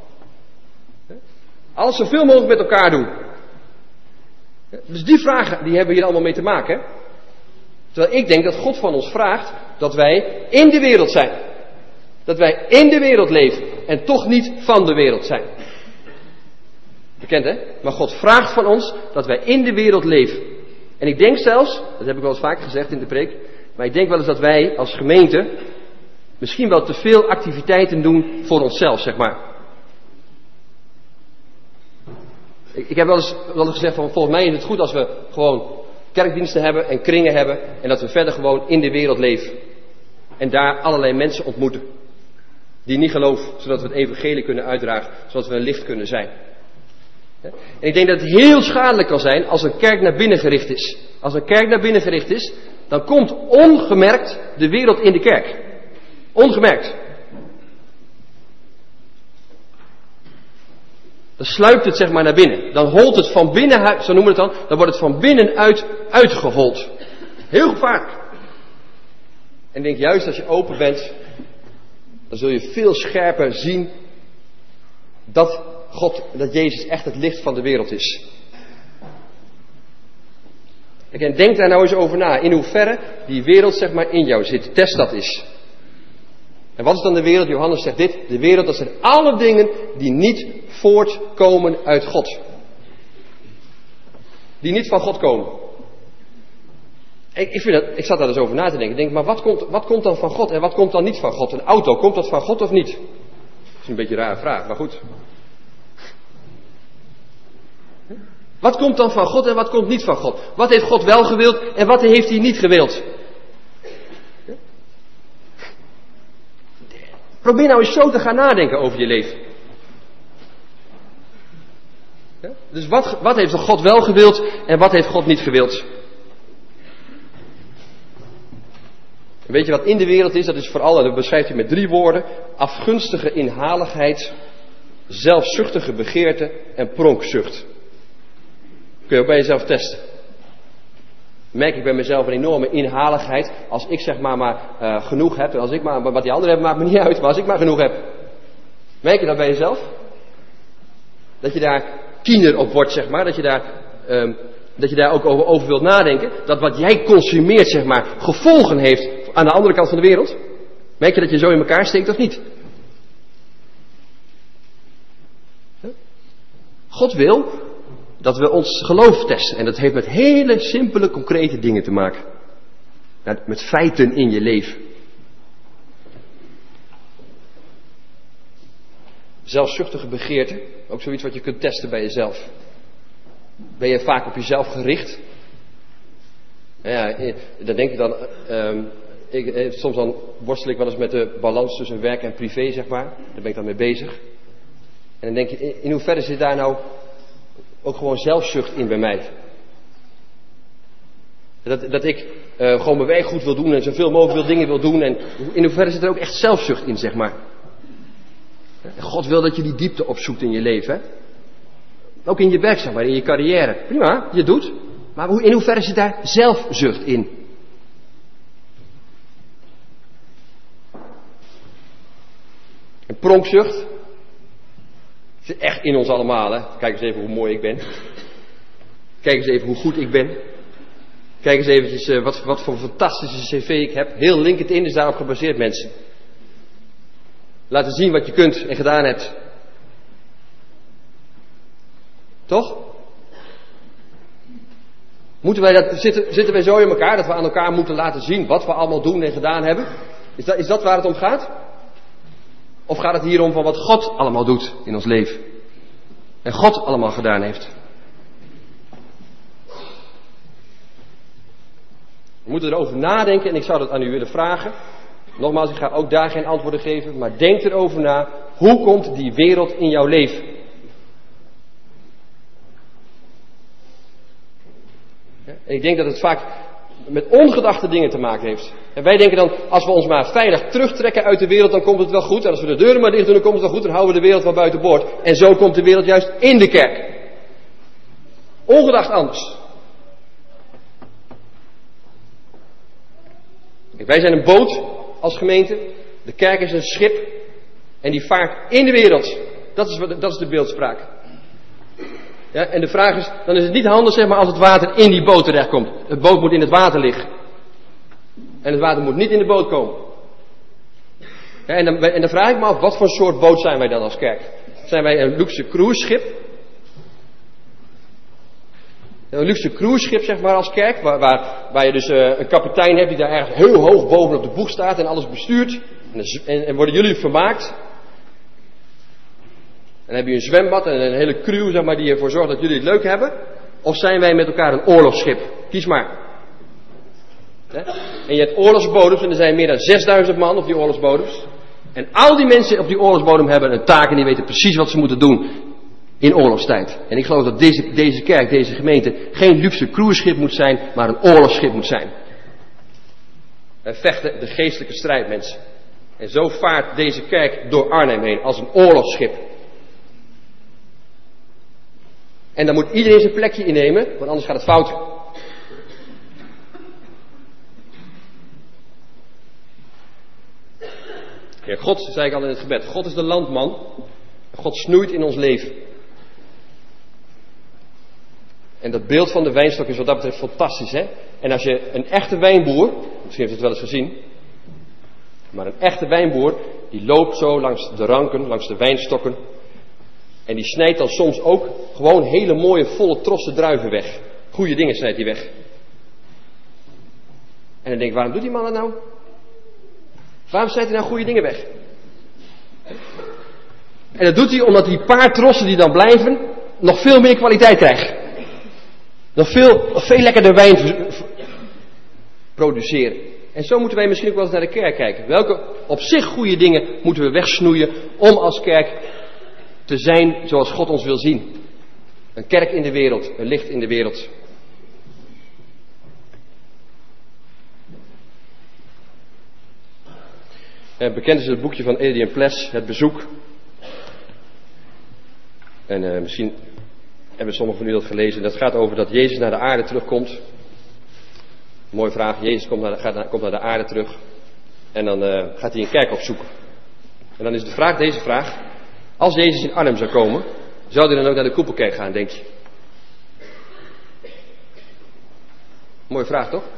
Alles zoveel mogelijk met elkaar doen. Dus die vragen, die hebben hier allemaal mee te maken. Terwijl ik denk dat God van ons vraagt dat wij in de wereld zijn. Dat wij in de wereld leven en toch niet van de wereld zijn. Bekend, hè? Maar God vraagt van ons dat wij in de wereld leven. En ik denk zelfs, dat heb ik wel eens vaker gezegd in de preek, maar ik denk wel eens dat wij als gemeente misschien wel te veel activiteiten doen voor onszelf, zeg maar. Ik heb wel eens gezegd van volgens mij is het goed als we gewoon kerkdiensten hebben en kringen hebben en dat we verder gewoon in de wereld leven. En daar allerlei mensen ontmoeten. Die niet geloven, zodat we het evangelie kunnen uitdragen, zodat we een licht kunnen zijn. En ik denk dat het heel schadelijk kan zijn als een kerk naar binnen gericht is. Als een kerk naar binnen gericht is, dan komt ongemerkt de wereld in de kerk. Ongemerkt. Dan sluipt het zeg maar naar binnen. Dan holt het van binnenuit, zo noemen we het dan wordt het van binnenuit uitgehold. Heel gevaarlijk. En ik denk juist als je open bent, dan zul je veel scherper zien dat Jezus echt het licht van de wereld is. En denk daar nou eens over na, in hoeverre die wereld zeg maar in jou zit. Test dat eens. En wat is dan de wereld? Johannes zegt dit, de wereld, dat zijn alle dingen die niet voortkomen uit God. die niet van God komen. Ik zat daar dus over na te denken. Ik denk, maar wat komt dan van God en wat komt dan niet van God? Een auto, komt dat van God of niet? Dat is een beetje een rare vraag, maar goed. Wat komt dan van God en wat komt niet van God? Wat heeft God wel gewild en wat heeft hij niet gewild? Probeer nou eens zo te gaan nadenken over je leven. Dus wat heeft God wel gewild en wat heeft God niet gewild? Weet je wat in de wereld is? Dat is vooral, en dat beschrijft hij met 3 woorden: afgunstige inhaligheid, zelfzuchtige begeerte en pronkzucht. Kun je ook bij jezelf testen. Merk ik bij mezelf een enorme inhaligheid. Als ik zeg maar genoeg heb. En als ik maar, wat die anderen hebben maakt me niet uit. Maar als ik maar genoeg heb. Merk je dat bij jezelf? Dat je daar tiener op wordt, zeg maar. Dat je daar ook over wilt nadenken. Dat wat jij consumeert, zeg maar, gevolgen heeft aan de andere kant van de wereld. Merk je dat je zo in elkaar steekt of niet? God wil dat we ons geloof testen. En dat heeft met hele simpele, concrete dingen te maken. Met feiten in je leven. Zelfzuchtige begeerte. Ook zoiets wat je kunt testen bij jezelf. Ben je vaak op jezelf gericht? Ja, dan denk ik dan... soms dan worstel ik wel eens met de balans tussen werk en privé, zeg maar. Daar ben ik dan mee bezig. En dan denk je, in hoeverre zit daar nou ook gewoon zelfzucht in bij mij? Dat ik gewoon mijn werk goed wil doen en zoveel mogelijk dingen wil doen. En in hoeverre zit er ook echt zelfzucht in, zeg maar. God wil dat je die diepte opzoekt in je leven. Hè? Ook in je werk, zeg maar, in je carrière. Prima, je doet. Maar in hoeverre zit daar zelfzucht in? En pronkzucht zit echt in ons allemaal. Hè? Kijk eens even hoe mooi ik ben. Kijk eens even hoe goed ik ben. Kijk eens eventjes wat voor fantastische cv ik heb. Heel LinkedIn is daarop gebaseerd, mensen. Laten zien wat je kunt en gedaan hebt. Toch? Zitten wij zo in elkaar dat we aan elkaar moeten laten zien wat we allemaal doen en gedaan hebben? Is dat waar het om gaat? Of gaat het hier om van wat God allemaal doet in ons leven? En God allemaal gedaan heeft? We moeten erover nadenken en ik zou dat aan u willen vragen. Nogmaals, ik ga ook daar geen antwoorden geven, maar denk erover na. Hoe komt die wereld in jouw leven? En ik denk dat het vaak met ongedachte dingen te maken heeft. En wij denken dan, als we ons maar veilig terugtrekken uit de wereld, dan komt het wel goed. En als we de deuren maar dicht doen, dan komt het wel goed. Dan houden we de wereld wel buiten boord. En zo komt de wereld juist in de kerk. Ongedacht anders. Kijk, wij zijn een boot als gemeente. De kerk is een schip. En die vaart in de wereld. Dat is de beeldspraak. Ja, en de vraag is, dan is het niet handig, zeg maar, als het water in die boot terechtkomt. Het boot moet in het water liggen. En het water moet niet in de boot komen. Ja, en dan vraag ik me af, wat voor soort boot zijn wij dan als kerk? Zijn wij een luxe cruiseschip? Een luxe cruiseschip, zeg maar, als kerk, waar je dus een kapitein hebt die daar ergens heel hoog boven op de boeg staat en alles bestuurt. En worden jullie vermaakt? En dan heb je een zwembad en een hele crew, zeg maar, die ervoor zorgt dat jullie het leuk hebben. Of zijn wij met elkaar een oorlogsschip? Kies maar. En je hebt oorlogsbodems en er zijn meer dan 6000 man op die oorlogsbodems. En al die mensen op die oorlogsbodem hebben een taak en die weten precies wat ze moeten doen in oorlogstijd. En ik geloof dat deze kerk, deze gemeente, geen luxe cruiseschip moet zijn, maar een oorlogsschip moet zijn. Wij vechten de geestelijke strijd, mensen. En zo vaart deze kerk door Arnhem heen als een oorlogsschip. En dan moet iedereen zijn plekje innemen, want anders gaat het fout. Ja, God, zei ik al in het gebed, God is de landman. God snoeit in ons leven. En dat beeld van de wijnstok is wat dat betreft fantastisch, hè? En als je een echte wijnboer, misschien heeft u het wel eens gezien, maar een echte wijnboer, die loopt zo langs de ranken, langs de wijnstokken. En die snijdt dan soms ook gewoon hele mooie volle trossen druiven weg. Goede dingen snijdt hij weg. En dan denk ik, waarom doet die man dat nou? Waarom snijdt hij nou goede dingen weg? En dat doet hij omdat die paar trossen die dan blijven, nog veel meer kwaliteit krijgen. Nog veel lekkerder wijn produceren. En zo moeten wij misschien ook wel eens naar de kerk kijken. Welke op zich goede dingen moeten we wegsnoeien om als kerk te zijn zoals God ons wil zien. Een kerk in de wereld, een licht in de wereld. Bekend is het boekje van Adrian Ples, Het Bezoek. En misschien hebben sommigen van u dat gelezen. Dat gaat over dat Jezus naar de aarde terugkomt. Mooie vraag. Jezus komt naar de aarde terug. En dan gaat hij een kerk opzoeken. En dan is deze vraag. Als Jezus in Arnhem zou komen, zou hij dan ook naar de Koepelkerk gaan, denk je? Mooie vraag, toch?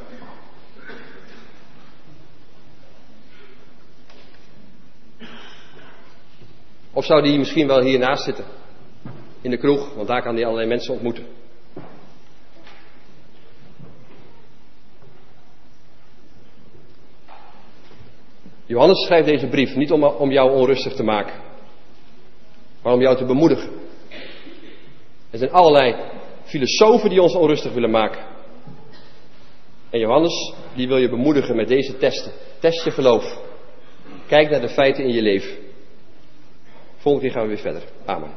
Of zou die misschien wel hiernaast zitten? In de kroeg, want daar kan hij allerlei mensen ontmoeten. Johannes schrijft deze brief niet om jou onrustig te maken, maar om jou te bemoedigen. Er zijn allerlei filosofen die ons onrustig willen maken. En Johannes, die wil je bemoedigen met deze testen. Test je geloof. Kijk naar de feiten in je leven. Volgende keer gaan we weer verder. Amen.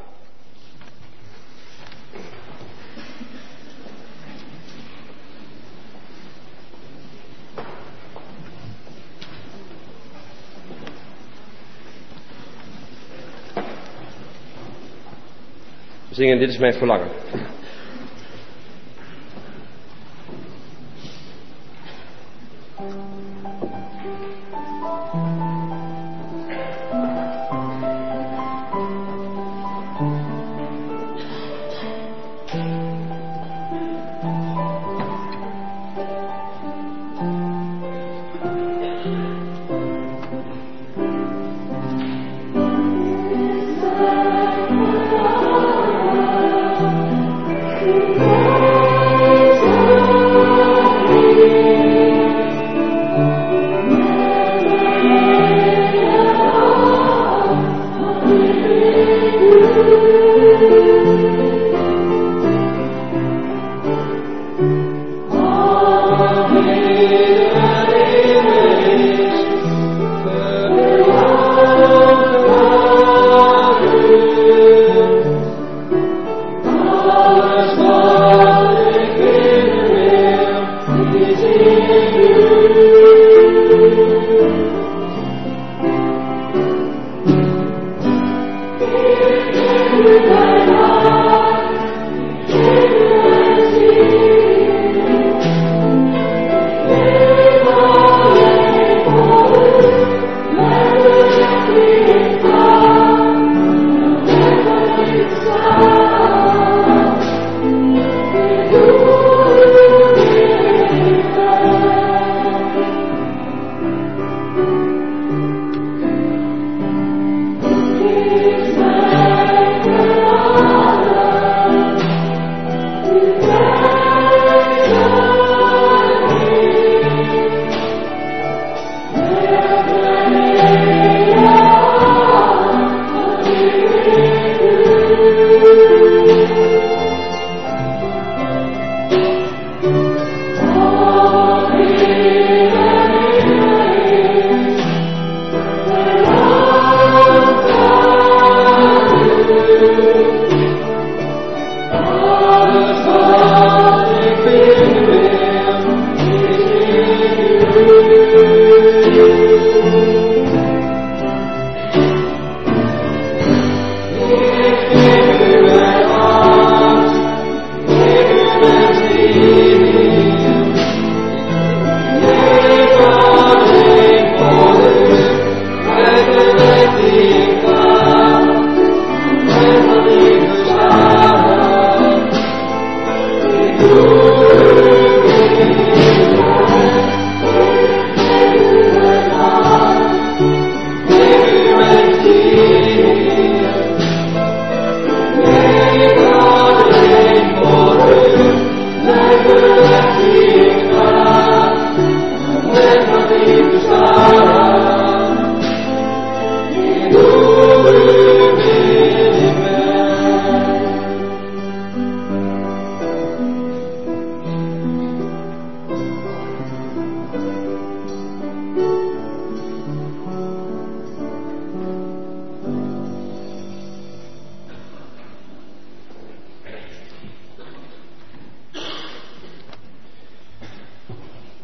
We zingen Dit is mijn verlangen.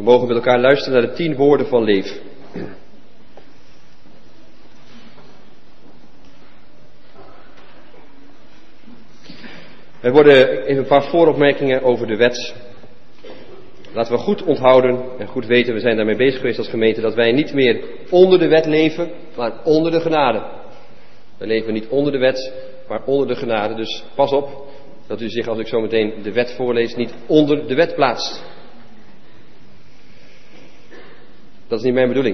mogen met elkaar luisteren naar de 10 woorden van leven. Er worden even een paar vooropmerkingen over de wet. Laten we goed onthouden en goed weten, we zijn daarmee bezig geweest als gemeente, dat wij niet meer onder de wet leven, maar onder de genade. We leven niet onder de wet, maar onder de genade. Dus pas op dat u zich, als ik zo meteen de wet voorlees, niet onder de wet plaatst. Dat is niet mijn bedoeling.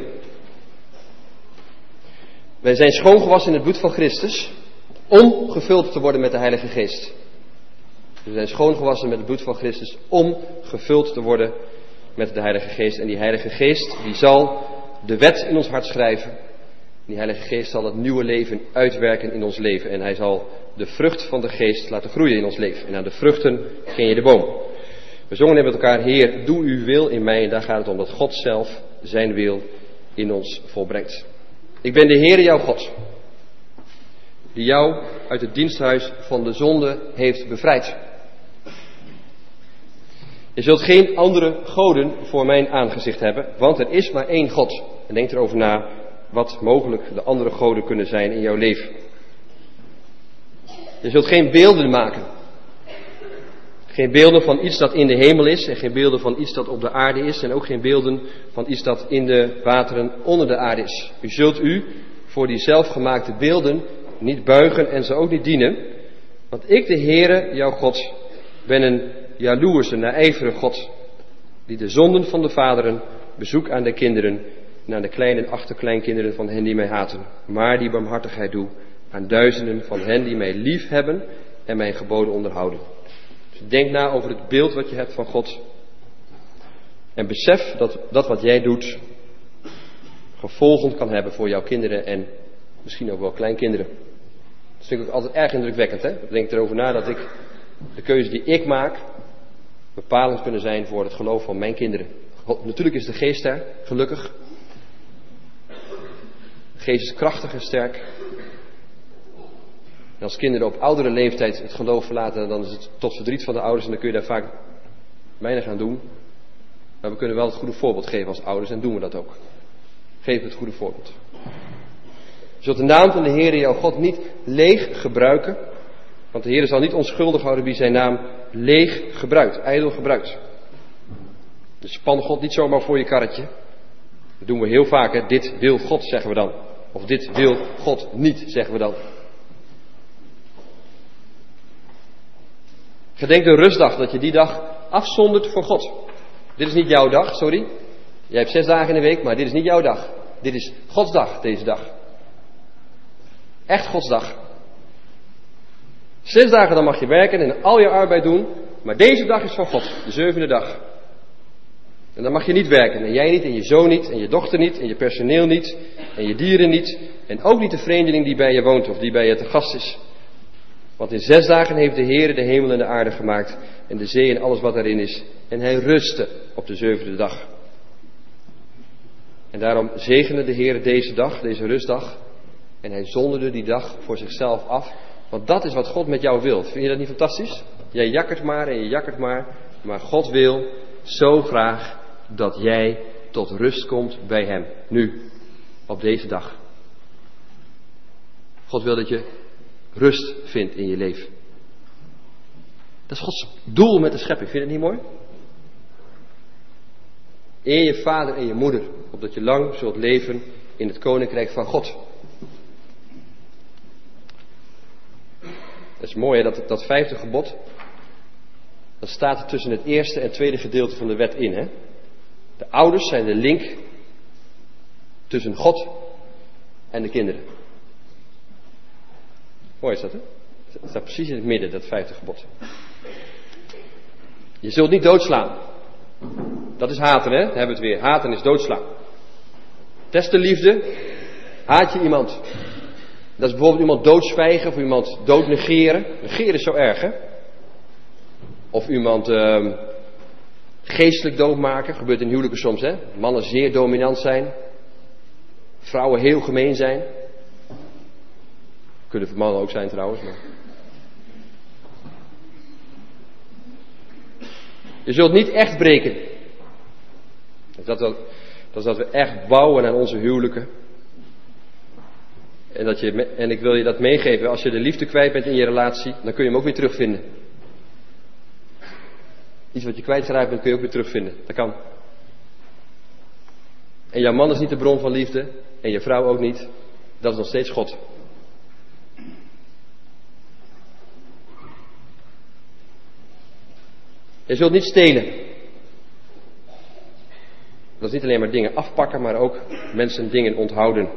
Wij zijn schoongewassen in het bloed van Christus om gevuld te worden met de Heilige Geest. We zijn schoongewassen met het bloed van Christus om gevuld te worden met de Heilige Geest. En die Heilige Geest die zal de wet in ons hart schrijven. Die Heilige Geest zal het nieuwe leven uitwerken in ons leven. En hij zal de vrucht van de Geest laten groeien in ons leven. En aan de vruchten ken je de boom. We zongen net met elkaar, Heer, doe uw wil in mij. En daar gaat het om dat God zelf zijn wil in ons volbrengt. Ik ben de Heere jouw God, die jou uit het diensthuis van de zonde heeft bevrijd. Je zult geen andere goden voor mijn aangezicht hebben, want er is maar één God. En denk erover na wat mogelijk de andere goden kunnen zijn in jouw leven. Je zult geen beelden maken. Geen beelden van iets dat in de hemel is en geen beelden van iets dat op de aarde is en ook geen beelden van iets dat in de wateren onder de aarde is. U zult u voor die zelfgemaakte beelden niet buigen en ze ook niet dienen, want ik, de Heere, jouw God, ben een jaloerse, naijverige God, die de zonden van de vaderen bezoekt aan de kinderen en aan de kleine en achterkleinkinderen van hen die mij haten, maar die barmhartigheid doe aan duizenden van hen die mij lief hebben en mijn geboden onderhouden. Dus denk na over het beeld wat je hebt van God en besef dat wat jij doet gevolgen kan hebben voor jouw kinderen en misschien ook wel kleinkinderen. Dat vind ik ook altijd erg indrukwekkend. Hè? Denk erover na dat de keuze die ik maak bepalend kunnen zijn voor het geloof van mijn kinderen. Natuurlijk is de geest daar, gelukkig. De geest is krachtig en sterk. En als kinderen op oudere leeftijd het geloof verlaten, dan is het tot verdriet van de ouders en dan kun je daar vaak weinig aan doen. Maar we kunnen wel het goede voorbeeld geven als ouders en doen we dat ook. Geef het goede voorbeeld. Je zult de naam van de Heere jouw God niet leeg gebruiken, want de Heere zal niet onschuldig houden wie zijn naam leeg gebruikt, ijdel gebruikt. Dus span God niet zomaar voor je karretje. Dat doen we heel vaak, hè? Dit wil God, zeggen we dan. Of dit wil God niet, zeggen we dan. Gedenk de rustdag, dat je die dag afzondert voor God. Dit is niet jouw dag, sorry. Jij hebt 6 dagen in de week, maar dit is niet jouw dag. Dit is Gods dag, deze dag. Echt Gods dag. 6 dagen dan mag je werken en al je arbeid doen, maar deze dag is van God, de 7e dag. En dan mag je niet werken, en jij niet, en je zoon niet, en je dochter niet, en je personeel niet, en je dieren niet, en ook niet de vreemdeling die bij je woont of die bij je te gast is. Want in 6 dagen heeft de Heere de hemel en de aarde gemaakt, en de zee en alles wat daarin is, en hij rustte op de 7e dag. En daarom zegende de Heere deze dag, deze rustdag, en hij zonderde die dag voor zichzelf af. Want dat is wat God met jou wil. Vind je dat niet fantastisch? Jij jakkert maar en je jakkert maar God wil zo graag dat jij tot rust komt bij hem. Nu, op deze dag. God wil dat je rust vindt in je leven. Dat is Gods doel met de schepping. Vind je dat niet mooi? Eer je vader en je moeder, opdat je lang zult leven in het koninkrijk van God. Dat is mooi, hè? Dat 5e gebod, dat staat tussen het eerste en tweede gedeelte van de wet in. Hè? De ouders zijn de link tussen God en de kinderen. Mooi is dat, hè? Het staat precies in het midden, dat 5e gebod. Je zult niet doodslaan. Dat is haten, hè? Daar hebben we het weer. Haten is doodslaan. Test de liefde. Haat je iemand. Dat is bijvoorbeeld iemand doodzwijgen of iemand doodnegeren. Negeren is zo erg, hè? Of iemand geestelijk doodmaken. Gebeurt in huwelijken soms, hè? Mannen zeer dominant zijn. Vrouwen heel gemeen zijn. Kunnen voor mannen ook zijn trouwens. Maar... Je zult niet echt breken. Dat is dat we echt bouwen aan onze huwelijken. En ik wil je dat meegeven. Als je de liefde kwijt bent in je relatie, dan kun je hem ook weer terugvinden. Iets wat je kwijtgeraakt bent, kun je ook weer terugvinden. Dat kan. En jouw man is niet de bron van liefde. En je vrouw ook niet. Dat is nog steeds God. Je zult niet stelen. Dat is niet alleen maar dingen afpakken, maar ook mensen dingen onthouden.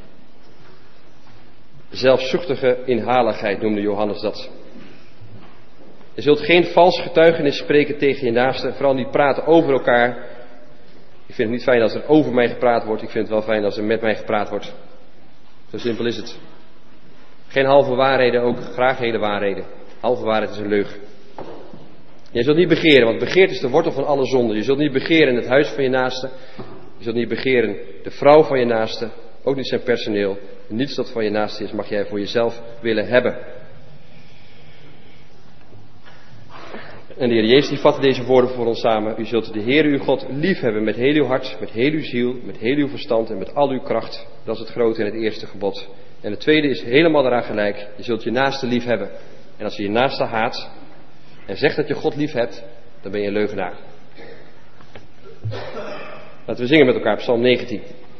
Zelfzuchtige inhaligheid noemde Johannes dat. Je zult geen vals getuigenis spreken tegen je naaste. Vooral niet praten over elkaar. Ik vind het niet fijn als er over mij gepraat wordt. Ik vind het wel fijn als er met mij gepraat wordt. Zo simpel is het. Geen halve waarheden, ook graag hele waarheden. Halve waarheid is een leugen. Je zult niet begeren, want begeert is de wortel van alle zonden. Je zult niet begeren in het huis van je naaste. Je zult niet begeren de vrouw van je naaste. Ook niet zijn personeel. Niets dat van je naaste is, mag jij voor jezelf willen hebben. En de Heer Jezus die vatte deze woorden voor ons samen. U zult de Heer uw God lief hebben met heel uw hart, met heel uw ziel, met heel uw verstand en met al uw kracht. Dat is het grote en het eerste gebod. En het tweede is helemaal daaraan gelijk. Je zult je naaste lief hebben. En als je je naaste haat en zegt dat je God lief hebt, dan ben je een leugenaar. Laten we zingen met elkaar Psalm 19.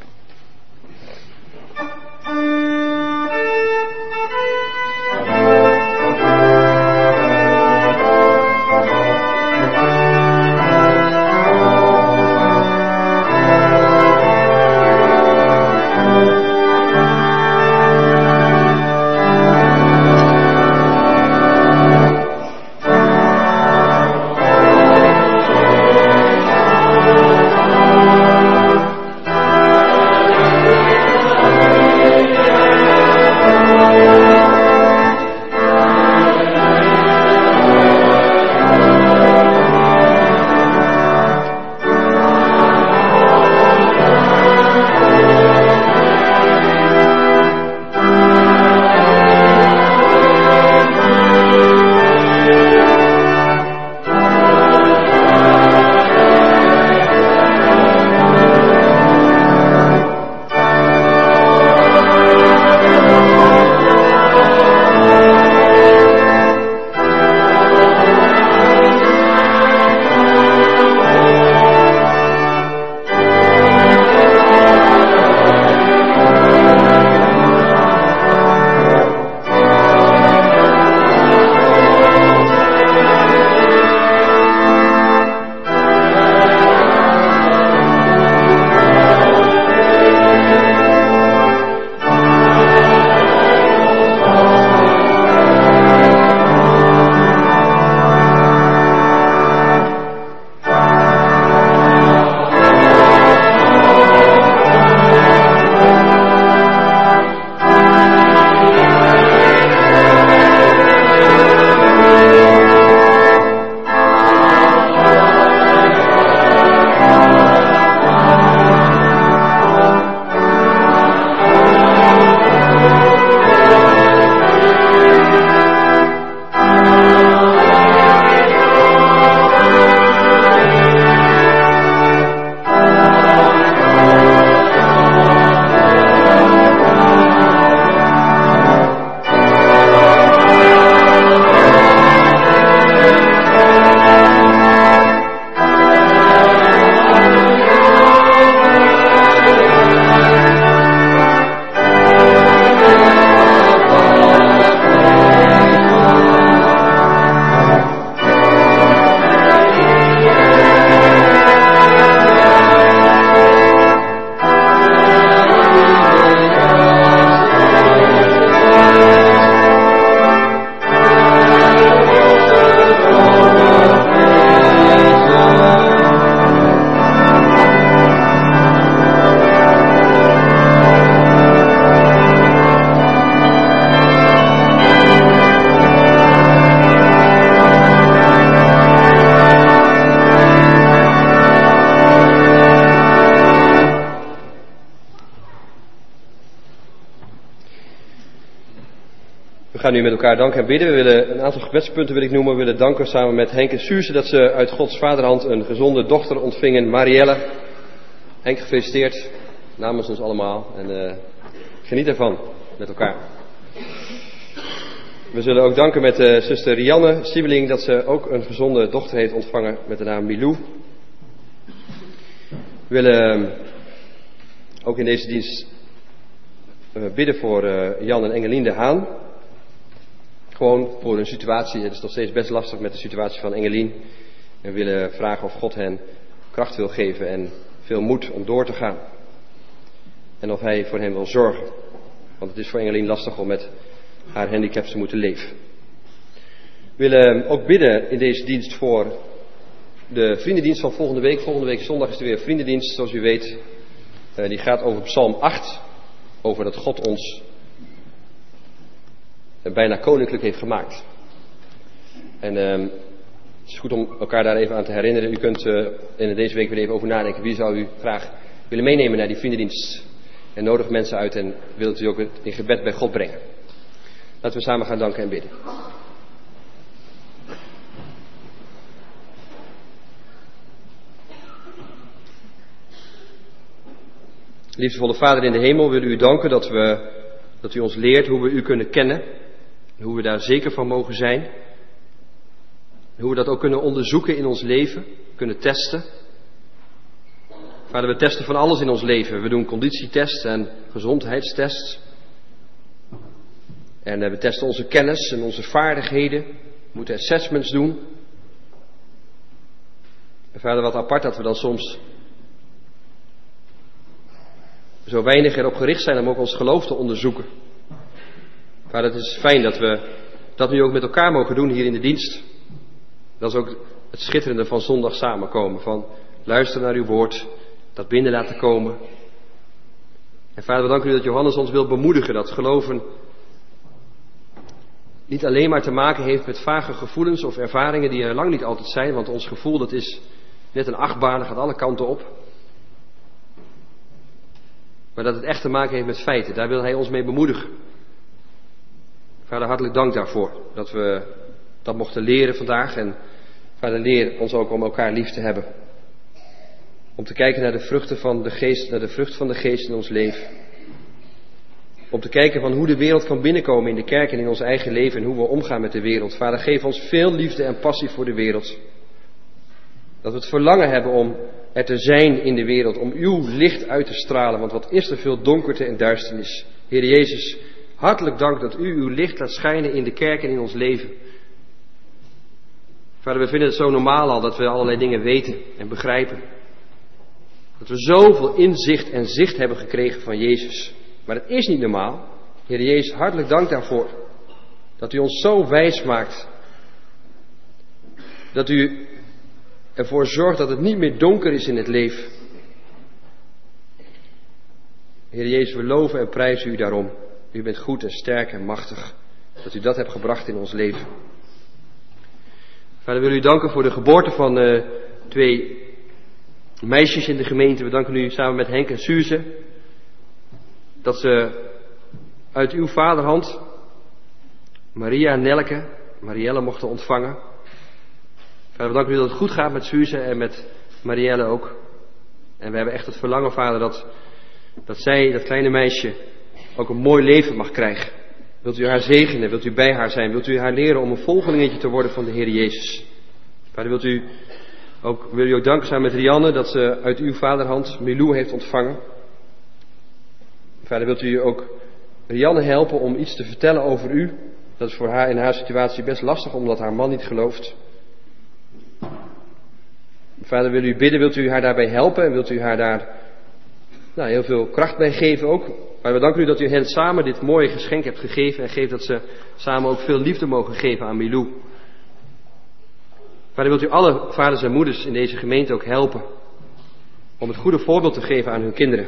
We gaan nu met elkaar danken en bidden. We willen een aantal gebedspunten noemen. We willen danken samen met Henk en Suze dat ze uit Gods vaderhand een gezonde dochter ontvingen, Marielle. Henk, gefeliciteerd namens ons allemaal en geniet ervan met elkaar. We zullen ook danken met zuster Rianne Siebeling dat ze ook een gezonde dochter heeft ontvangen met de naam Milou. We willen ook in deze dienst bidden voor Jan en Engelien de Haan. Gewoon voor hun situatie. Het is nog steeds best lastig met de situatie van Engelien. En we willen vragen of God hen kracht wil geven en veel moed om door te gaan. En of hij voor hen wil zorgen. Want het is voor Engelien lastig om met haar handicap te moeten leven. We willen ook bidden in deze dienst voor de vriendendienst van volgende week. Volgende week zondag is er weer een vriendendienst, zoals u weet. Die gaat over Psalm 8. Over dat God ons bijna koninklijk heeft gemaakt. En het is goed om elkaar daar even aan te herinneren. U kunt in deze week weer even over nadenken. Wie zou u graag willen meenemen naar die vriendendienst? En nodig mensen uit en wilt u ook in gebed bij God brengen. Laten we samen gaan danken en bidden. Liefdevolle Vader in de hemel, willen u danken dat u ons leert hoe we u kunnen kennen. En hoe we daar zeker van mogen zijn. En hoe we dat ook kunnen onderzoeken in ons leven, kunnen testen. Vader, we testen van alles in ons leven. We doen conditietests en gezondheidstests. En we testen onze kennis en onze vaardigheden. We moeten assessments doen. En Vader, wat apart dat we dan soms zo weinig erop gericht zijn om ook ons geloof te onderzoeken. Vader, het is fijn dat we dat nu ook met elkaar mogen doen hier in de dienst. Dat is ook het schitterende van zondag samenkomen. Van luisteren naar uw woord, dat binnen laten komen. En Vader, we danken u dat Johannes ons wil bemoedigen dat geloven niet alleen maar te maken heeft met vage gevoelens of ervaringen die er lang niet altijd zijn. Want ons gevoel, dat is net een achtbaan, dat gaat alle kanten op. Maar dat het echt te maken heeft met feiten. Daar wil hij ons mee bemoedigen. Vader, hartelijk dank daarvoor. Dat we dat mochten leren vandaag. En Vader, leer ons ook om elkaar lief te hebben. Om te kijken naar de vruchten van de geest, naar de vrucht van de geest in ons leven. Om te kijken van hoe de wereld kan binnenkomen in de kerk en in ons eigen leven. En hoe we omgaan met de wereld. Vader, geef ons veel liefde en passie voor de wereld. Dat we het verlangen hebben om er te zijn in de wereld, om uw licht uit te stralen, want wat is er veel donkerte en duisternis. Heer Jezus, hartelijk dank dat u uw licht laat schijnen in de kerk en in ons leven. Vader, we vinden het zo normaal al dat we allerlei dingen weten en begrijpen. Dat we zoveel inzicht en zicht hebben gekregen van Jezus. Maar het is niet normaal. Heer Jezus, hartelijk dank daarvoor. Dat u ons zo wijs maakt. Dat u ervoor zorgt dat het niet meer donker is in het leven. Heer Jezus, we loven en prijzen u daarom. U bent goed en sterk en machtig. Dat u dat hebt gebracht in ons leven. Vader, we willen u danken voor de geboorte van 2 meisjes in de gemeente. We danken u samen met Henk en Suze. Dat ze uit uw vaderhand Maria en Nelke, Marielle mochten ontvangen. Vader, we danken u dat het goed gaat met Suze en met Marielle ook. En we hebben echt het verlangen, Vader, dat zij, dat kleine meisje, ook een mooi leven mag krijgen. Wilt u haar zegenen? Wilt u bij haar zijn? Wilt u haar leren om een volgelingetje te worden van de Heer Jezus? Vader, wil u ook danken samen met Rianne dat ze uit uw vaderhand Milou heeft ontvangen. Vader, wilt u ook Rianne helpen om iets te vertellen over u? Dat is voor haar in haar situatie best lastig, omdat haar man niet gelooft. Vader, wil u bidden, wilt u haar daarbij helpen en wilt u haar daar heel veel kracht bij geven ook. Maar we danken u dat u hen samen dit mooie geschenk hebt gegeven en geeft dat ze samen ook veel liefde mogen geven aan Milou. Vader, wilt u alle vaders en moeders in deze gemeente ook helpen om het goede voorbeeld te geven aan hun kinderen.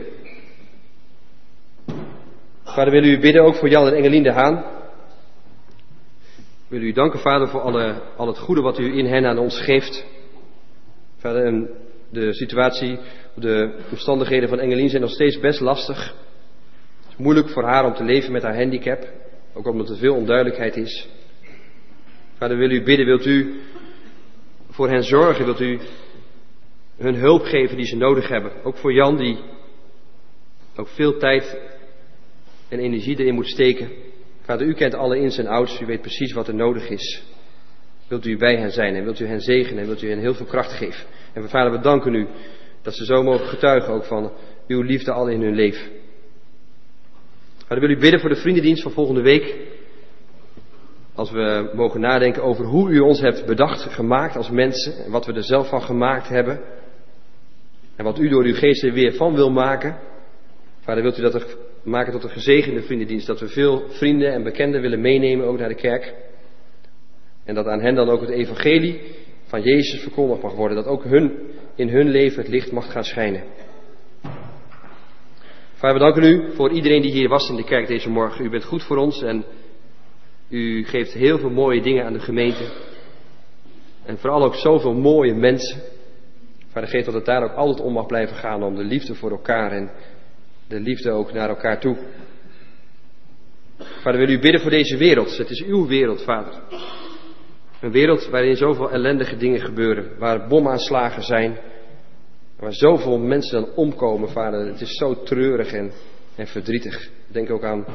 Vader, willen u bidden ook voor Jan en Engelien de Haan. Wil u danken, Vader, voor al het goede wat u in hen aan ons geeft. Vader, en de situatie, de omstandigheden van Engelien zijn nog steeds best lastig. Het is moeilijk voor haar om te leven met haar handicap, ook omdat er veel onduidelijkheid is. Vader, wil u bidden, wilt u voor hen zorgen, wilt u hun hulp geven die ze nodig hebben. Ook voor Jan, die ook veel tijd en energie erin moet steken. Vader, u kent alle ins en outs, u weet precies wat er nodig is. Wilt u bij hen zijn en wilt u hen zegenen en wilt u hen heel veel kracht geven. En Vader, we danken u dat ze zo mogen getuigen ook van uw liefde al in hun leven. Vader, wil u bidden voor de vriendendienst van volgende week. Als we mogen nadenken over hoe u ons hebt bedacht, gemaakt als mensen. En wat we er zelf van gemaakt hebben. En wat u door uw geest er weer van wil maken. Vader, wilt u dat er maken tot een gezegende vriendendienst. Dat we veel vrienden en bekenden willen meenemen ook naar de kerk. En dat aan hen dan ook het evangelie van Jezus verkondigd mag worden. Dat ook in hun leven het licht mag gaan schijnen. Vader, we danken u voor iedereen die hier was in de kerk deze morgen. U bent goed voor ons en u geeft heel veel mooie dingen aan de gemeente. En vooral ook zoveel mooie mensen. Vader, geef dat het daar ook altijd om mag blijven gaan. Om de liefde voor elkaar en de liefde ook naar elkaar toe. Vader, wil u bidden voor deze wereld. Het is uw wereld, Vader. Een wereld waarin zoveel ellendige dingen gebeuren. Waar bomaanslagen zijn. Waar zoveel mensen dan omkomen, Vader. Het is zo treurig en verdrietig. Denk ook aan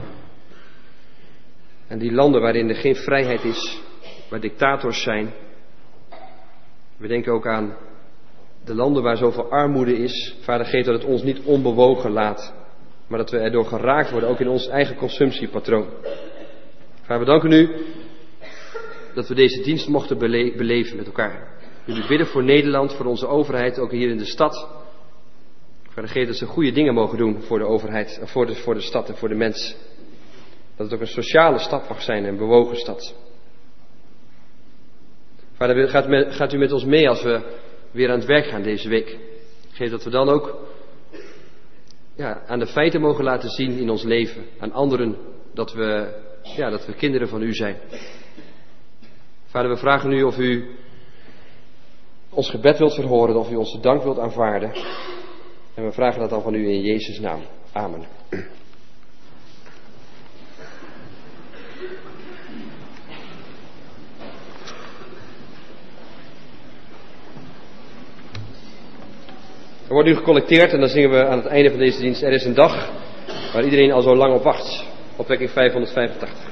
die landen waarin er geen vrijheid is. Waar dictators zijn. We denken ook aan de landen waar zoveel armoede is. Vader, geef dat het ons niet onbewogen laat. Maar dat we erdoor geraakt worden, ook in ons eigen consumptiepatroon. Vader, we danken u dat we deze dienst mochten beleven met elkaar. We willen bidden voor Nederland, voor onze overheid, ook hier in de stad. Vader, geef dat ze goede dingen mogen doen voor de overheid, voor de stad en voor de mens. Dat het ook een sociale stad mag zijn, een bewogen stad. Vader, gaat u met ons mee als we weer aan het werk gaan deze week. Geef dat we dan ook aan de feiten mogen laten zien in ons leven. Aan anderen dat we kinderen van u zijn. Vader, we vragen u of u ons gebed wilt verhoren, of u onze dank wilt aanvaarden. En we vragen dat dan van u in Jezus' naam. Amen. Er wordt nu gecollecteerd en dan zingen we aan het einde van deze dienst: er is een dag waar iedereen al zo lang op wacht. Opwekking 585.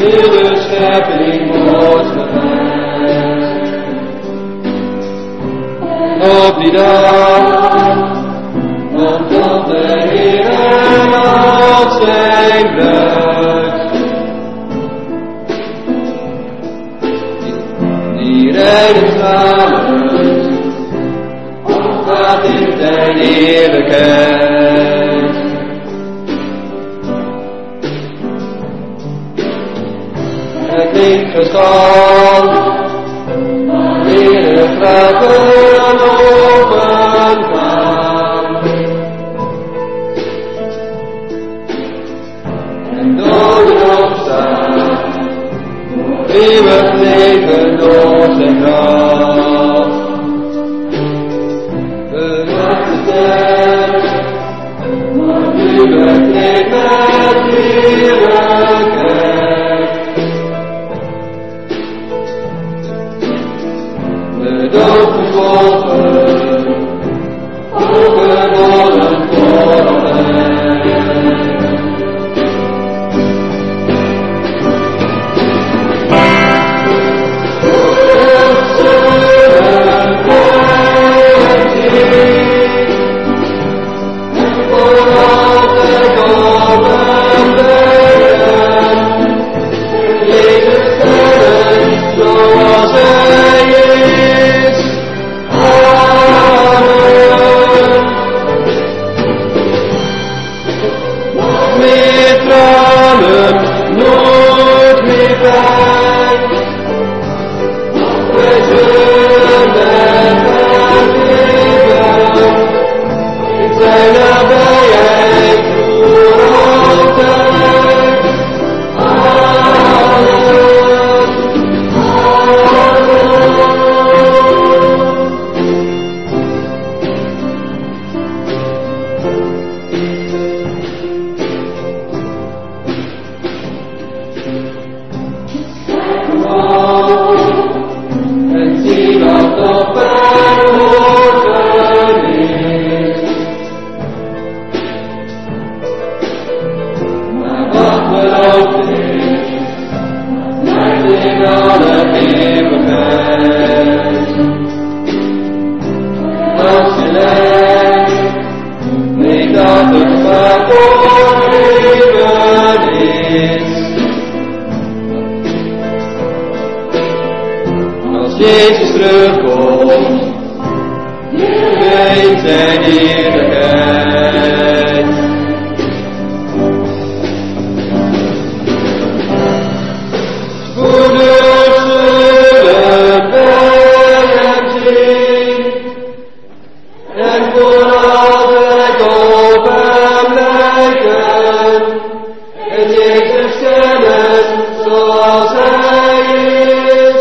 heel de schepping wordt gered. Op die dag, omdat de Heer al zijn bruid, die rijden samen, opgaat in zijn heerlijkheid. Het lichtgeschal, wanneer de graven opengaan en doden opstaan, eeuwig leven door zijn kracht. Bewacht de tijd, maar nu bekleed met heerlijkheid. De dood vervolgen, overwonnen voor Jezus terugkomt, in zijn heerlijkheid. Spoedig zullen wij hem zien, en voor altijd op hem lijken, en Jezus kennen zoals hij is.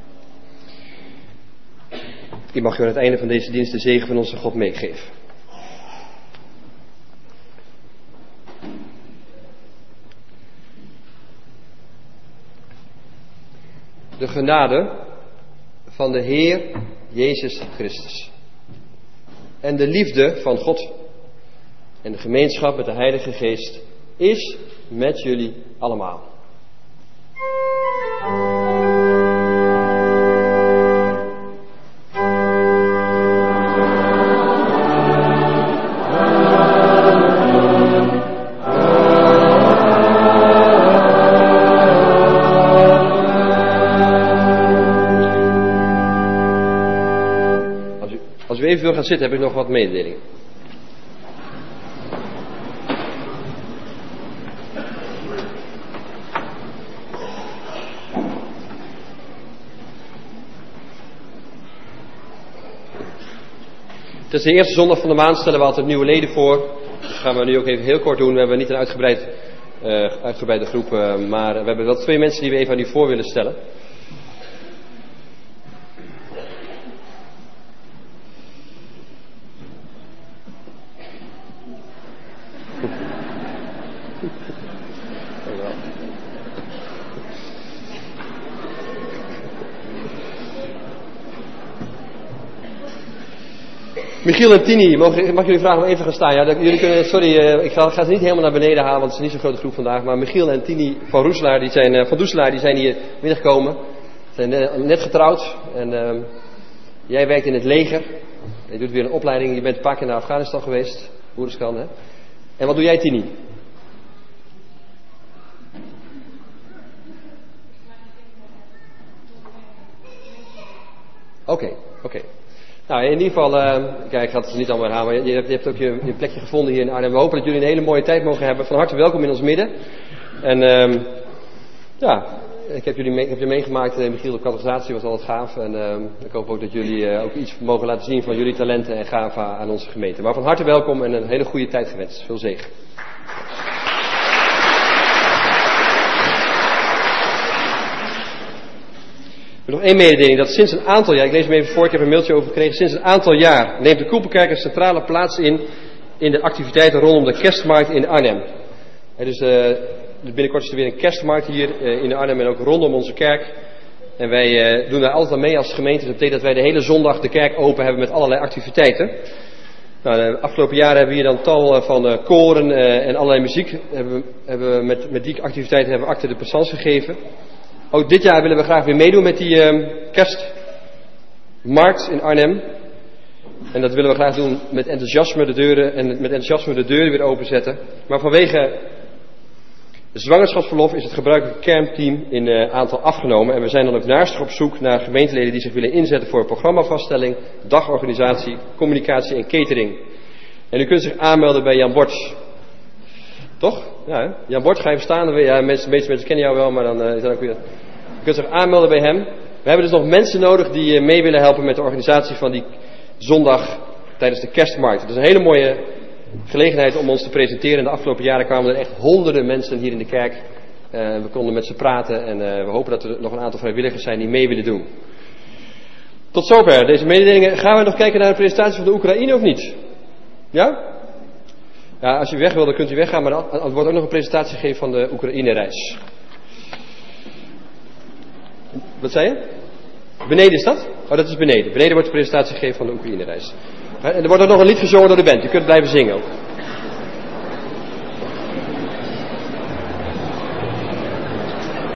Ik mag u aan het einde van deze dienst de zegen van onze God meegeven. de genade van de Heer Jezus Christus en de liefde van God en de gemeenschap met de Heilige Geest is met jullie allemaal. Als u even wil gaan zitten, heb ik nog wat mededelingen. Het is de eerste zondag van de maand, stellen we altijd nieuwe leden voor. Dat gaan we nu ook even heel kort doen. We hebben niet een uitgebreide groep, maar we hebben wel 2 mensen die we even aan u voor willen stellen. Michiel en Tini, mag ik jullie vragen om even gaan staan? Ja, jullie kunnen, sorry, ik ga ze niet helemaal naar beneden halen, want het is niet zo'n grote groep vandaag. Maar Michiel en Tini van Doeselaar, die zijn hier binnengekomen. Ze zijn net getrouwd en jij werkt in het leger. Je doet weer een opleiding, je bent een paar keer naar Afghanistan geweest, Boeriskan, hè? En wat doe jij, Tini? Oké. Nou, in ieder geval, kijk, ik ga het niet allemaal herhalen, maar je hebt ook je plekje gevonden hier in Arnhem. We hopen dat jullie een hele mooie tijd mogen hebben. Van harte welkom in ons midden. En ik heb je meegemaakt, Michiel, de catechisatie was altijd gaaf. En ik hoop ook dat jullie ook iets mogen laten zien van jullie talenten en gaven aan onze gemeente. Maar van harte welkom en een hele goede tijd gewenst. Veel zegen. Nog één mededeling, dat sinds een aantal jaar, ik lees hem even voor, ik heb een mailtje over gekregen, sinds een aantal jaar neemt de Koepelkerk een centrale plaats in de activiteiten rondom de kerstmarkt in Arnhem. Dus binnenkort is er weer een kerstmarkt hier in Arnhem en ook rondom onze kerk. En wij doen daar altijd aan mee als gemeente. Dat betekent dat wij de hele zondag de kerk open hebben met allerlei activiteiten. Nou, de afgelopen jaren hebben we hier dan tal van koren en allerlei muziek. Hebben we met die activiteiten hebben we acte de présence gegeven. Ook dit jaar willen we graag weer meedoen met die kerstmarkt in Arnhem. En dat willen we graag doen met enthousiasme de deuren weer openzetten. Maar vanwege de zwangerschapsverlof is het gebruikelijke kernteam in aantal afgenomen. En we zijn dan ook naastig op zoek naar gemeenteleden die zich willen inzetten voor programmavaststelling, dagorganisatie, communicatie en catering. En u kunt zich aanmelden bij Jan Borts. Toch? Ja, hè? Jan Bort, ga even staan. Ja, de meeste mensen kennen jou wel, maar dan is dat ook weer. Je kunt zich aanmelden bij hem. We hebben dus nog mensen nodig die mee willen helpen met de organisatie van die zondag tijdens de kerstmarkt. Het is een hele mooie gelegenheid om ons te presenteren. In de afgelopen jaren kwamen er echt honderden mensen hier in de kerk. We konden met ze praten en we hopen dat er nog een aantal vrijwilligers zijn die mee willen doen. Tot zover deze mededelingen. Gaan we nog kijken naar de presentatie van de Oekraïne of niet? Ja? Ja, als u weg wil, dan kunt u weggaan, maar er wordt ook nog een presentatie gegeven van de Oekraïne-reis. Wat zei je? Beneden is dat? Oh, dat is beneden. Beneden wordt de presentatie gegeven van de Oekraïne-reis. En er wordt ook nog een lied gezongen door de band. U kunt blijven zingen ook.